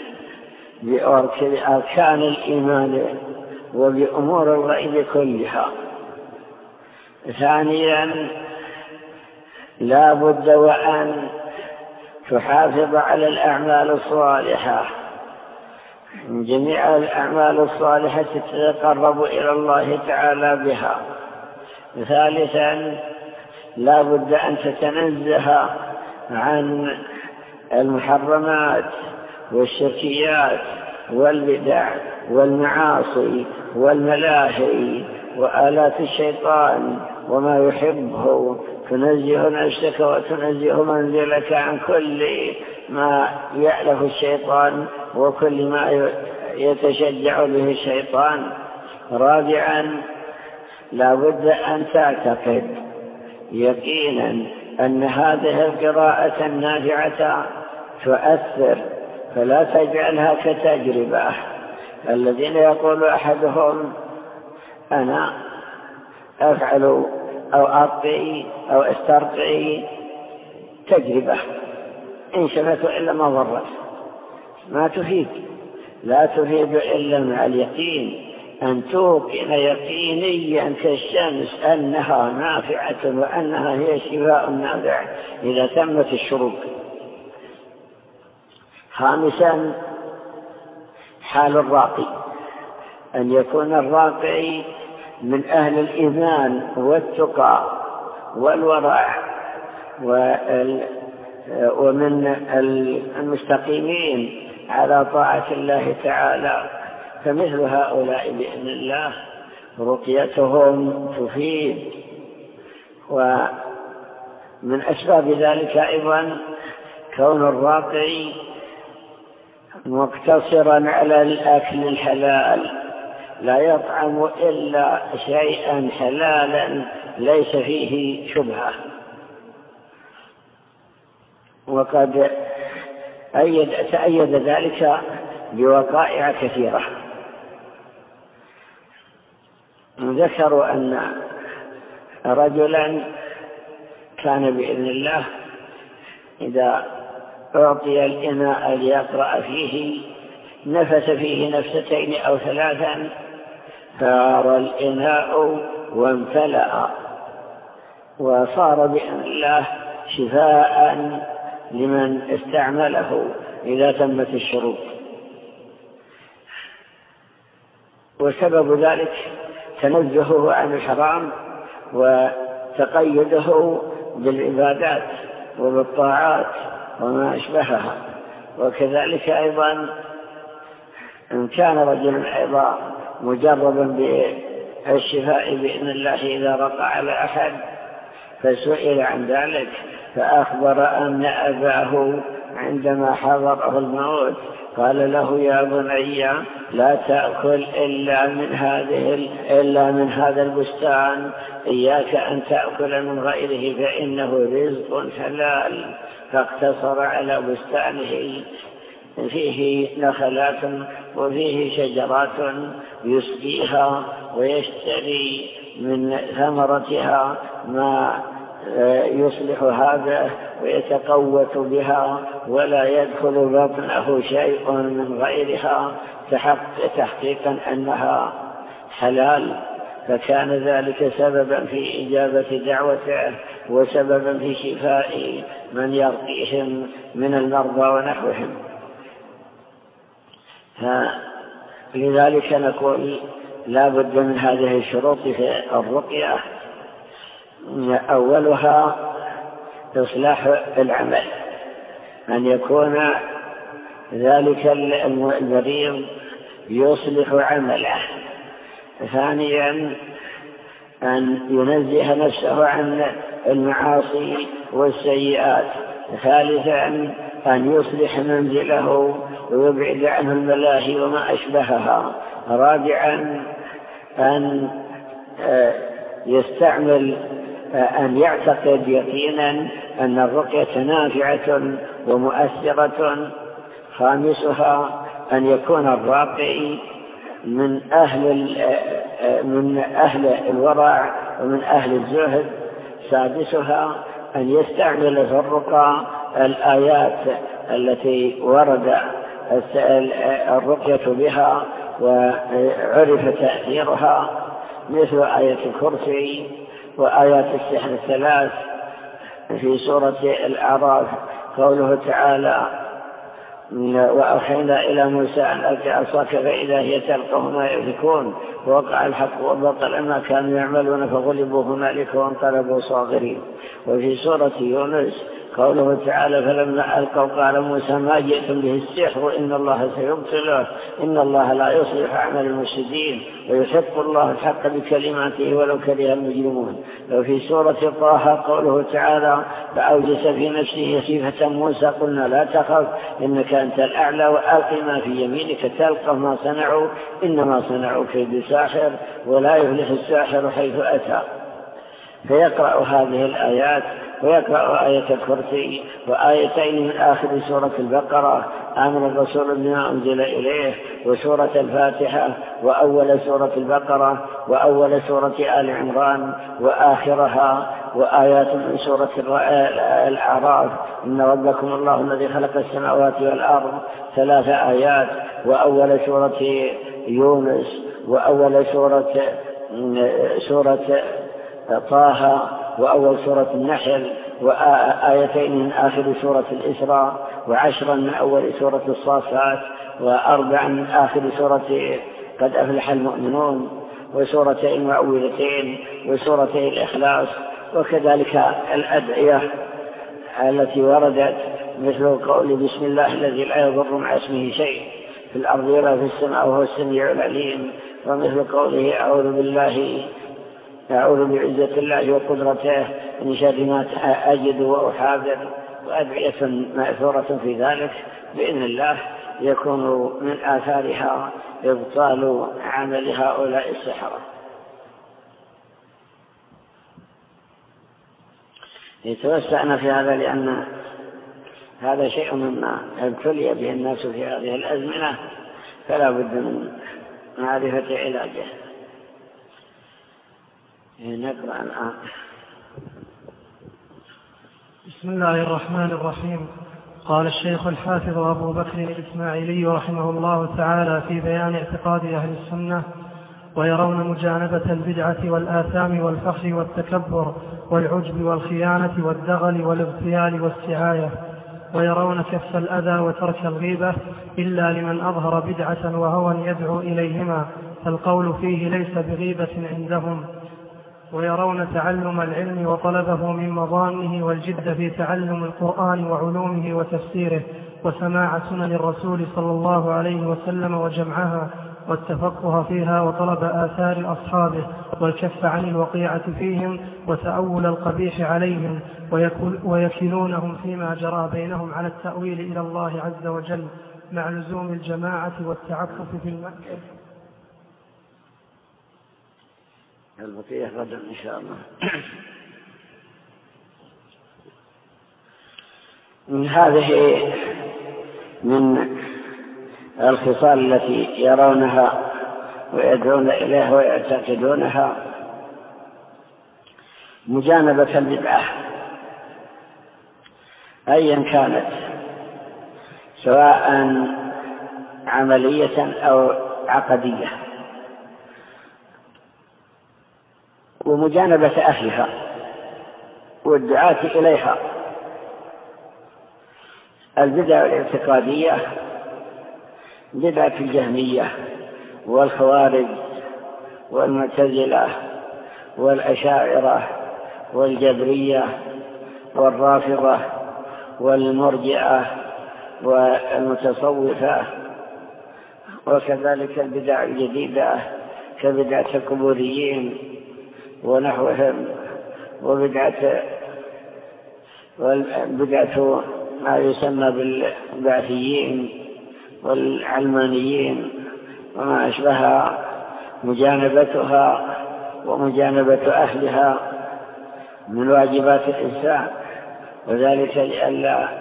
بأركان الإيمان وبأمور الغيب كلها. ثانيا، لا بد وأن تحافظ على الأعمال الصالحة، جميع الأعمال الصالحة تتقرب إلى الله تعالى بها. ثالثا، لا بد أن تتنزه عن المحرمات والشركيات والبدع والمعاصي والملاهي وآلات الشيطان وما يحبه، تنزه نفسك وتنزه منزلك عن كل ما يألف الشيطان وكل ما يتشجع به الشيطان. رابعا، لا بد أن تعتقد يقينا أن هذه القراءة النافعة تؤثر، فلا تجعلها كتجربة. الذين يقول أحدهم: أنا أفعل أو أرقي أو استرقي تجربة، إن شفت إلا ما ضرت، ما تفيد. لا تفيد إلا مع اليقين، أن توقن يقينيا كالشمس أنها نافعة وأنها هي شفاء نافع إذا تمت الشروط. خامسا، حال الراقي، أن يكون الراقي من أهل الإيمان والتقى والورع ومن المستقيمين على طاعة الله تعالى، فمثل هؤلاء بإذن الله رقيتهم تفيد. ومن أسباب ذلك أيضا كون الراقي مقتصرا على الأكل الحلال، لا يطعم إلا شيئا حلالا ليس فيه شبهة. وقد أيد تأيد ذلك بوقائع كثيرة. ذكروا أن رجلا كان بإذن الله إذا أعطي الإناء ليقرأ فيه نفس فيه نفستين أو ثلاثا فار الإناء وامتلأ، وصار بإذن الله شفاء لمن استعمله إذا تمت الشروط. وسبب ذلك تنزهه عن الحرام وتقيده بالعبادات وبالطاعات وما أشبهها. وكذلك أيضا إن كان رجلا أيضا مجربا بالشفاء بإذن الله إذا رقى على أحد فسئل عن ذلك فأخبر أن أباه عندما حضره الموت قال له يا بني لا تأكل إلا من هذه إلا من هذا البستان، إياك أن تأكل من غيره فإنه رزق حلال. فاقتصر على بستانه فيه نخلات وفيه شجرات يسقيها ويشتري من ثمرتها ما يصلح هذا ويتقوت بها ولا يدخل بطنه شيء من غيرها تحقيقا أنها حلال. فكان ذلك سببا في إجابة دعوته وسببا في شفاء من يرقيهم من المرضى ونحوهم. لذلك نقول لا بد من هذه الشروط في الرقية. أولها إصلاح العمل، أن يكون ذلك المريض يصلح عمله. ثانيا أن ينزه نفسه عن المعاصي والسيئات. ثالثا أن يصلح منزله ويبعد عنه الملاهي وما أشبهها. رابعا أن يستعمل أن يعتقد يقينا أن الرقية نافعة ومؤثرة. خامسها أن يكون الراقي من أهل من أهل الورع ومن أهل الزهد. سادسها أن يستعمل في الرقى الآيات التي ورد الرقية بها وعرف تأثيرها مثل آية الكرسي وآيات السحر الثلاث. في سورة الأعراف قوله تعالى وأوحينا إلى موسى أن ألق عصاك فإذا هي تلقف ما يأفكون ووقع الحق وبطل ما كانوا يعملون فغلبوا هنالك وانقلبوا صاغرين. وفي سورة يونس قوله تعالى فلما ألقوا قال موسى ما جئتم به السحر إن الله سيبطله إن الله لا يصلح أعمال المفسدين ويحق الله الحق بكلماته ولو كره المجرمون. وفي سورة طه قوله تعالى فأوجس في نفسه خيفة موسى قلنا لا تخف إنك أنت الأعلى وألق ما في يمينك تلقف ما صنعوا إنما صنعوا كيد ساحر ولا يفلح الساحر حيث أتى. فيقرأ هذه الآيات ويقرأ آية الكرسي وآيتين من آخر سورة البقرة آمن الرسول بما أنزل إليه وسورة الفاتحة وأول سورة البقرة وأول سورة آل عمران وآخرها وآيات من سورة الأعراف إن ربكم الله الذي خلق السماوات والأرض ثلاث آيات وأول سورة يونس وأول سورة سورة طه وأول سورة النحل وآيتين من آخر سورة الإسراء وعشرا من أول سورة الصافات وأربعا من آخر سورة قد أفلح المؤمنون وسورتين معوذتين وسورتي الإخلاص. وكذلك الأدعية التي وردت مثل قول بسم الله الذي لا يضر مع اسمه شيء في الأرض ولا في السماء وهو السميع العليم. ومثل قوله أعوذ بالله أعوذ بعزة الله وقدرته من شر ما أجد وأحاذر. وأدعية مأثورة في ذلك بإذن الله يكون من آثارها إبطال عمل هؤلاء السحرة. يتوسعنا في هذا لأن هذا شيء مما ابتلي به الناس في هذه الأزمنة فلا بد من معرفة علاجه. نقرأ الآن. بسم الله الرحمن الرحيم. قال الشيخ الحافظ أبو بكر الإسماعيلي رحمه الله تعالى في بيان اعتقاد أهل السنة ويرون مجانبة البدعة والآثام والفخر والتكبر والعجب والخيانة والدغل والاغتيال والسعاية ويرون كف الأذى وترك الغيبة إلا لمن أظهر بدعة وهوى يدعو إليهما، فالقول فيه ليس بغيبة عندهم. ويرون تعلم العلم وطلبه من مضامه والجد في تعلم القرآن وعلومه وتفسيره وسماع سنن الرسول صلى الله عليه وسلم وجمعها والتفقه فيها وطلب آثار أصحابه والكف عن الوقيعة فيهم وتأول القبيح عليهم، ويكلونهم فيما جرى بينهم على التأويل إلى الله عز وجل مع لزوم الجماعة والتعفف في المأكل. البقية غدا إن شاء الله. من هذه من الخصال التي يرونها ويدعون إليها ويعتقدونها مجانبة البدعة أيا كانت، سواء عملية أو عقدية، ومجانبة أهلها والدعاة إليها. البدع الاعتقادية بدعة الجهمية والخوارج والمعتزلة والأشاعرة والجبرية والرافضة والمرجئة والمتصوفة، وكذلك البدع الجديدة كبدعة القبوريين ونحوهم، وبدعة والبدعة ما يسمى بالبعثيين والعلمانيين وما أشبهها، مجانبتها ومجانبة أهلها من واجبات الإنسان، وذلك لئلا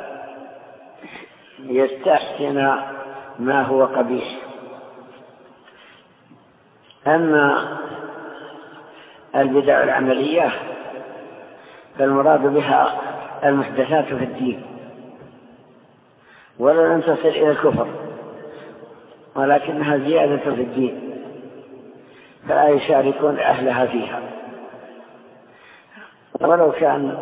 يستحسن ما هو قبيح. أما البدع العملية فالمراد بها المحدثات في الدين، ولا لن تصل إلى الكفر، ولكنها زيادة في الدين، فلا يشاركون أهلها فيها، ولو كان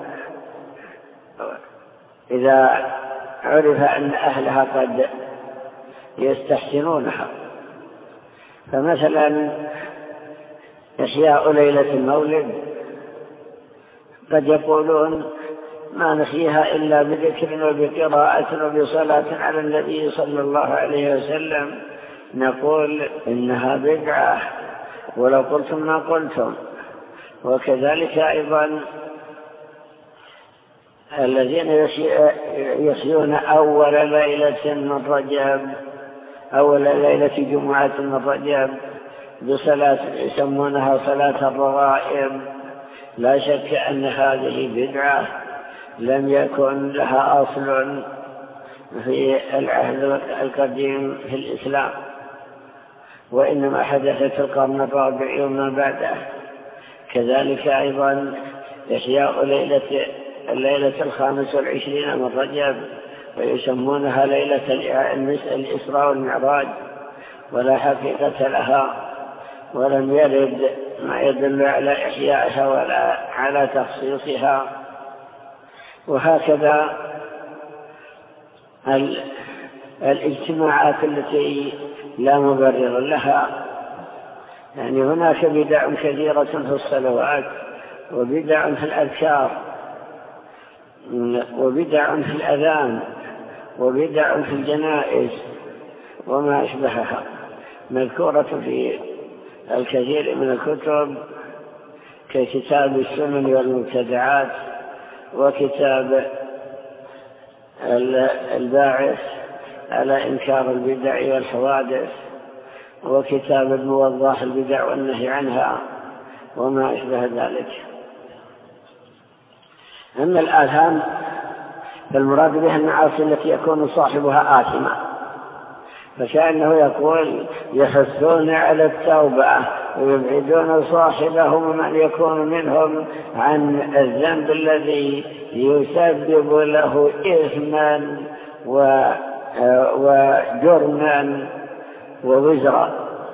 إذا عرف أن أهلها قد يستحسنونها. فمثلا إحياء ليلة المولد قد يقولون ما نحييها إلا بذكر وبقراءة وبصلاة على النبي صلى الله عليه وسلم، نقول إنها بدعة ولو قلتم ما قلتم. وكذلك أيضا الذين يحيون أول ليلة من رجب أول ليلة جمعة من رجب بصلاة يسمونها صلاة الرغائب، لا شك أن هذه بدعة لم يكن لها أصل في العهد القديم في الإسلام، وإنما حدثت في القرن الرابع وما بعده. كذلك أيضا إحياء ليلة الليلة الخامس والعشرين من رجب ويسمونها ليلة الإسراء والمعراج، ولا حقيقة لها، ولم يرد ما يدل على إحيائها ولا على تخصيصها. وهكذا الاجتماعات التي لا مبرر لها، يعني هناك بدع كثيرة في الصلوات، وبدع في الأذكار، وبدع في الأذان، وبدع في الجنائز وما أشبهها، مذكورة في الكثير من الكتب ككتاب السنن والمبتدعات، وكتاب الباعث على إنكار البدع والحوادث، وكتاب الموضح البدع والنهي عنها وما أشبه ذلك. أما الآثام فالمراد بها المعاصي التي يكون صاحبها آثما، فكأنه يقول يحثون على التوبة ويبعدون صاحبهم ومن يكون منهم عن الذنب الذي يسبب له إثما وجرما ووزرا.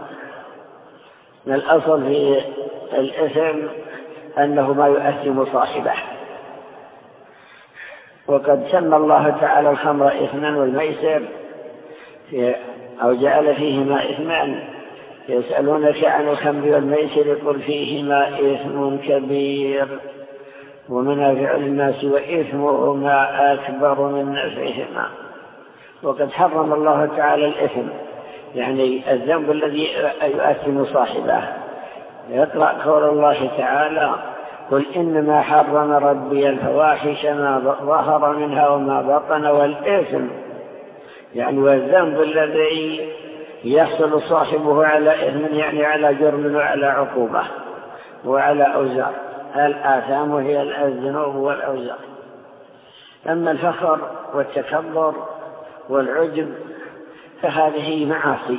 الأصل في الإثم أنه ما يؤثم صاحبه، وقد سمى الله تعالى الخمر إثما والميسر أو جعل فيهما إثمان. يسألونك عن الخمر والميسر قل فيهما إثم كبير ومنافع للناس وإثمهما أكبر من نفعهما. وقد حرم الله تعالى الإثم يعني الذنب الذي يؤثم صاحبه. يقرأ قول الله تعالى قل إنما حرم ربي الفواحش ما ظهر منها وما بطن والإثم يعني والذنب الذي يحصل صاحبه على إثم يعني على جرم وعلى عقوبة وعلى أوزار. الآثام هي الذنوب والأوزار. أما الفخر والتكبر والعجب فهذه معاصي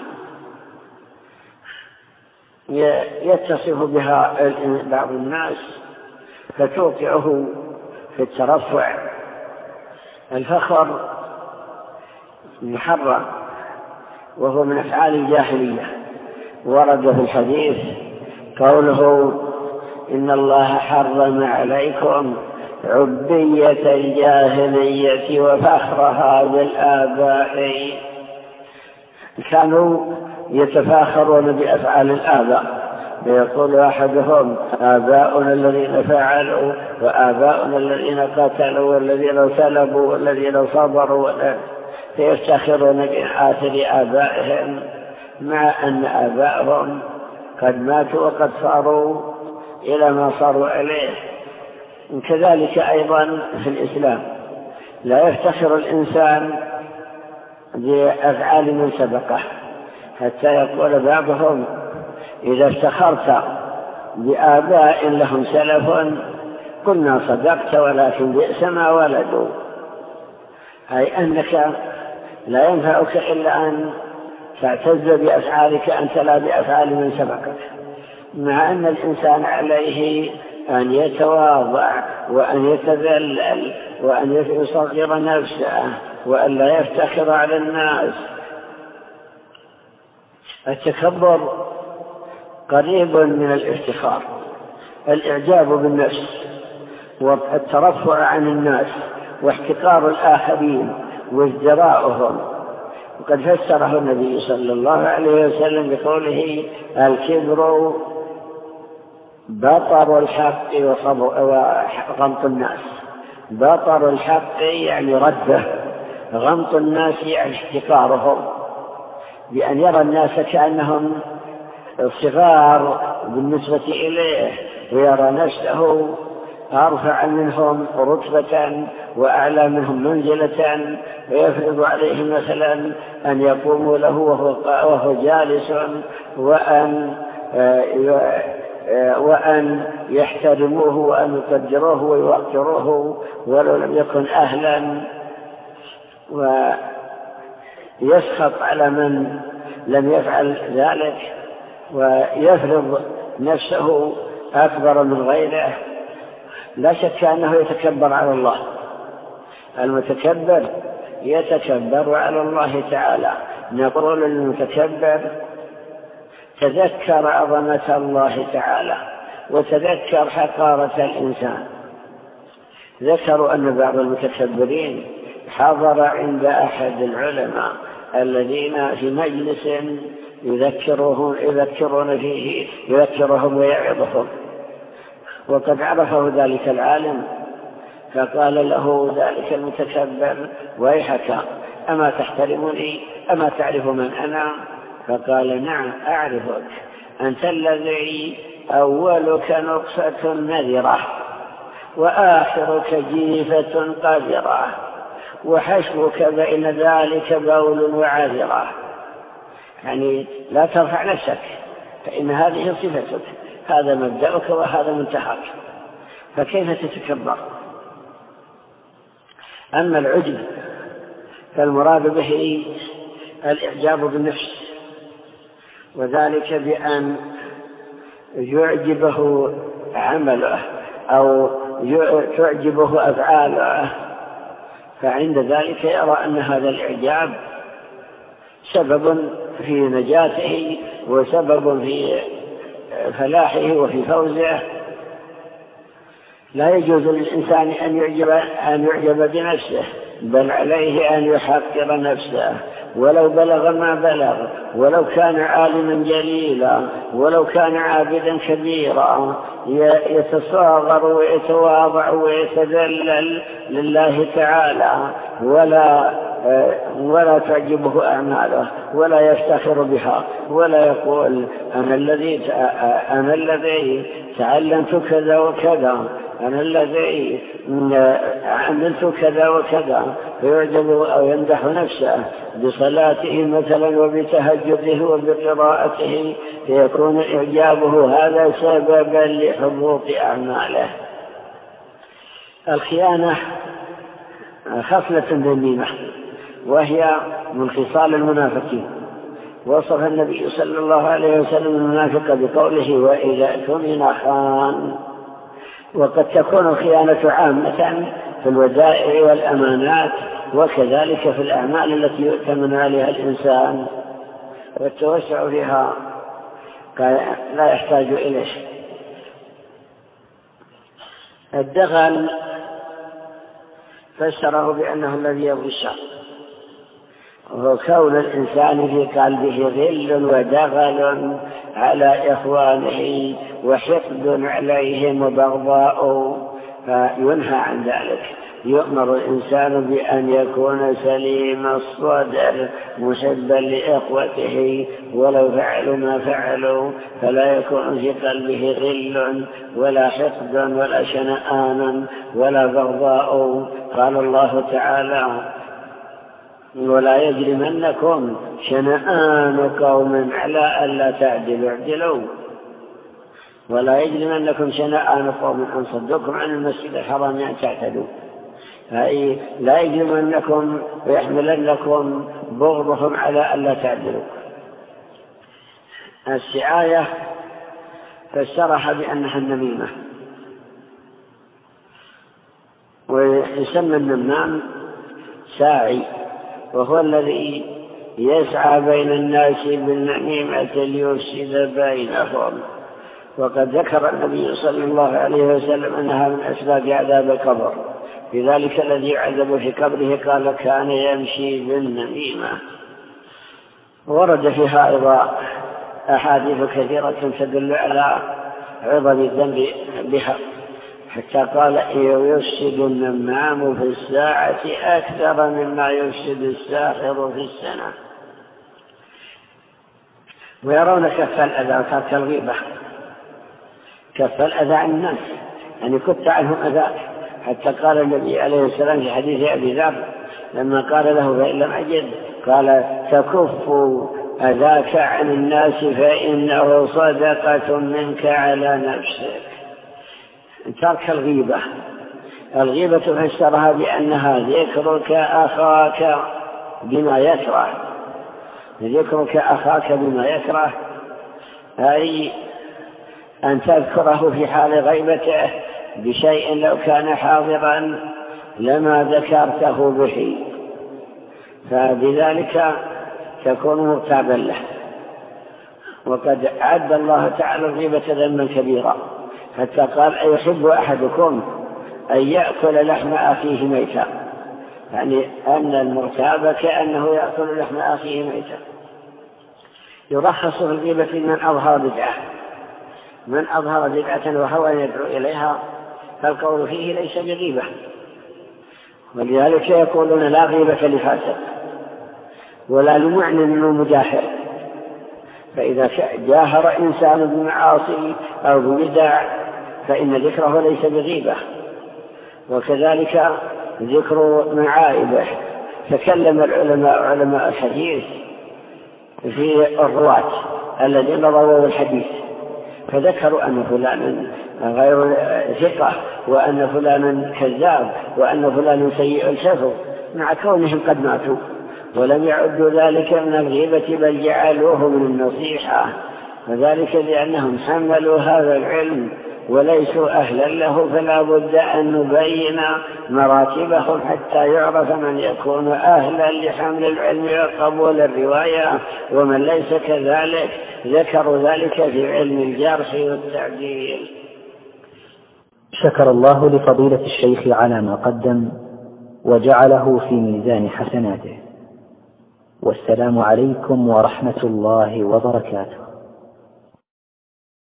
يتصف بها بعض الناس فتوقعه في الترفع. الفخر محرم وهو من أفعال الجاهلية. ورد في الحديث قوله إن الله حرم عليكم عبية الجاهلية وفخرها بالآباء. كانوا يتفاخرون بأفعال الآباء يقول أحدهم آباؤنا الذين فعلوا وآباؤنا الذين قتلوا والذين سلبوا والذين صبروا فيفتخرون بآثار آبائهم مع أن آبائهم قد ماتوا وقد صاروا إلى ما صاروا إليه. كذلك أيضا في الإسلام لا يفتخر الإنسان بأفعال من سبقه حتى يقول بعضهم إذا افتخرت بآباء لهم سلف قلنا صدقت ولكن بئس ما ولدوا. أي أنك لا ينفعك إلا أن تعتز بأفعالك أنت لا بأفعال من سبقك. مع أن الإنسان عليه أن يتواضع وأن يتذلل وأن يصغر نفسه وأن لا يفتخر على الناس. التكبر قريب من الافتخار. الإعجاب بالنفس والترفع عن الناس واحتقار الآخرين وازدراؤهم. وقد فسره النبي صلى الله عليه وسلم بقوله الكبر بطر الحق وغمط الناس. بطر الحق يعني رده، غمط الناس يعني احتقارهم بأن يرى الناس كأنهم صغار بالنسبة إليه ويرى نفسه أرفع منهم رتبة وأعلى منهم منزلة ويفرض عليهم مثلا أن يقوموا له وهو جالس وأن وأن يحترموه وأن يقدروه ويوقروه ولو لم يكن أهلا، ويسخط على من لم يفعل ذلك ويفرض نفسه أكبر من غيره. لا شك أنه يتكبر على الله. المتكبر يتكبر على الله تعالى. نقول للمتكبر تذكر عظمة الله تعالى وتذكر حقارة الإنسان. ذكروا أن بعض المتكبرين حضر عند أحد العلماء الذين في مجلس يذكرهم يذكرون فيه يذكرهم ويعظهم، وقد عرفه ذلك العالم فقال له ذلك المتكبر ويحك أما تحترمني أما تعرف من أنا؟ فقال نعم أعرفك، أنت الذي أولك نقصة نذرة وآخرك جيفة قذرة وحشوك بين ذلك بول وعذرة. يعني لا ترفع نفسك فإن هذه صفتك، هذا مبدأك وهذا منتهاك، فكيف تتكبر؟ أما العجب فالمراد به الإعجاب بالنفس، وذلك بأن يعجبه عمله أو تعجبه أفعاله، فعند ذلك يرى أن هذا الإعجاب سبب في نجاته وسبب في فلاحه وفي فوزه. لا يجوز للإنسان أن يعجب, أن يعجب بنفسه، بل عليه أن يحقر نفسه ولو بلغ ما بلغ، ولو كان عالما جليلا، ولو كان عابدا كبيرا، يتصاغر ويتواضع ويتذلل لله تعالى، ولا ولا تعجبه أعماله، ولا يفتخر بها، ولا يقول أنا الذي أنا الذي تعلمت كذا وكذا، أنا الذي عملت كذا وكذا، فيعجب أو يمدح نفسه بصلاته مثلا وبتهجده وبقراءته، فيكون إعجابه هذا سببا لحبوط أعماله. الخيانة خصلة ذميمة، وهي من خصال المنافقين. وصف النبي صلى الله عليه وسلم المنافق بقوله وإذا اؤتمن خان. وقد تكون الخيانة عامة في الودائع والأمانات، وكذلك في الأعمال التي يؤتمن عليها الإنسان، والتوسع فيها لا يحتاج إليه. الدغل فسره بأنه الذي يبغي الشر، وهو كون الإنسان في قلبه غل ودغل على إخوانه وحقد عليهم وبغضاء، فينهى عن ذلك. يؤمر الإنسان بأن يكون سليم الصدر محبا لإخوته، ولو فعلوا ما فعلوا فلا يكون في قلبه غل ولا حقد ولا شنآن ولا بغضاء. قال الله تعالى ولا يجرمنكم شنآن قوم على ألا تعدلوا اعدلوا، ولا يجرمنكم شنآن قوم أن صدوكم عن المسجد الحرام أن تعتدوا، أي لا يجرمنكم ويحملنكم بغضهم على ألا تعدلوا. السعاية فسرها بأنها النميمة، ويسمى النمام ساعي، وهو الذي يسعى بين الناس بالنميمة ليفسد بينهم. وقد ذكر النبي صلى الله عليه وسلم أنها من أسباب عذاب القبر، لذلك الذي يعذب في قبره قال كان يمشي بالنميمة. ورد فيها أيضا أحاديث كثيرة تدل على عظم الذنب بها، حتى قال يفسد النمام في الساعة أكثر مما يفسد الساحر في السنة. ويرون كف الأذى وترك الغيبة، كف الأذى عن الناس، يعني كف عنهم أذاك، حتى قال النبي عليه السلام في حديث أبي ذر لما قال له فإن لم أجد قال تكف أذاك عن الناس فإنه صدقة منك على نفسك. ترك الغيبة، الغيبة فسرها بأنها ذكرك أخاك بما يكره، ذكرك أخاك بما يكره أي أن تذكره في حال غيبته بشيء لو كان حاضرا لما ذكرته به، فبذلك تكون مغتابا له. وقد عد الله تعالى الغيبة ذنبا كبيرا، حتى قال أيحب أحدكم أن يأكل لحم أخيه ميتا، يعني أن المغتاب كأنه يأكل لحم أخيه ميتا. يرخص في الغيبة من أظهر بدعة، من أظهر بدعة وهو يدعو إليها فالقول فيه ليس بغيبة، ولذلك يقولون لا غيبة لفاسق ولا لمعنى ومجاهر. فإذا جاهر إنسان بمعاصي أو ببدع فإن ذكره ليس بغيبة. وكذلك ذكر معائبه، تكلم العلماء علماء الحديث في الرواة الذين رووا الحديث فذكروا أن فلانا غير ثقة، وأن فلانا كذاب، وأن فلانا سيء الحفظ، مع كونهم قد ماتوا، ولم يعدوا ذلك من الغيبة بل جعلوه من النصيحة، وذلك لأنهم حملوا هذا العلم وليسوا أهلا له، فلا بد أن نبين مراتبهم حتى يعرف من يكون أهلا لحمل العلم وقبول الرواية ومن ليس كذلك. ذكروا ذلك في علم الجرح والتعديل. شكر الله لفضيلة الشيخ على ما قدم وجعله في ميزان حسناته، والسلام عليكم ورحمة الله وبركاته.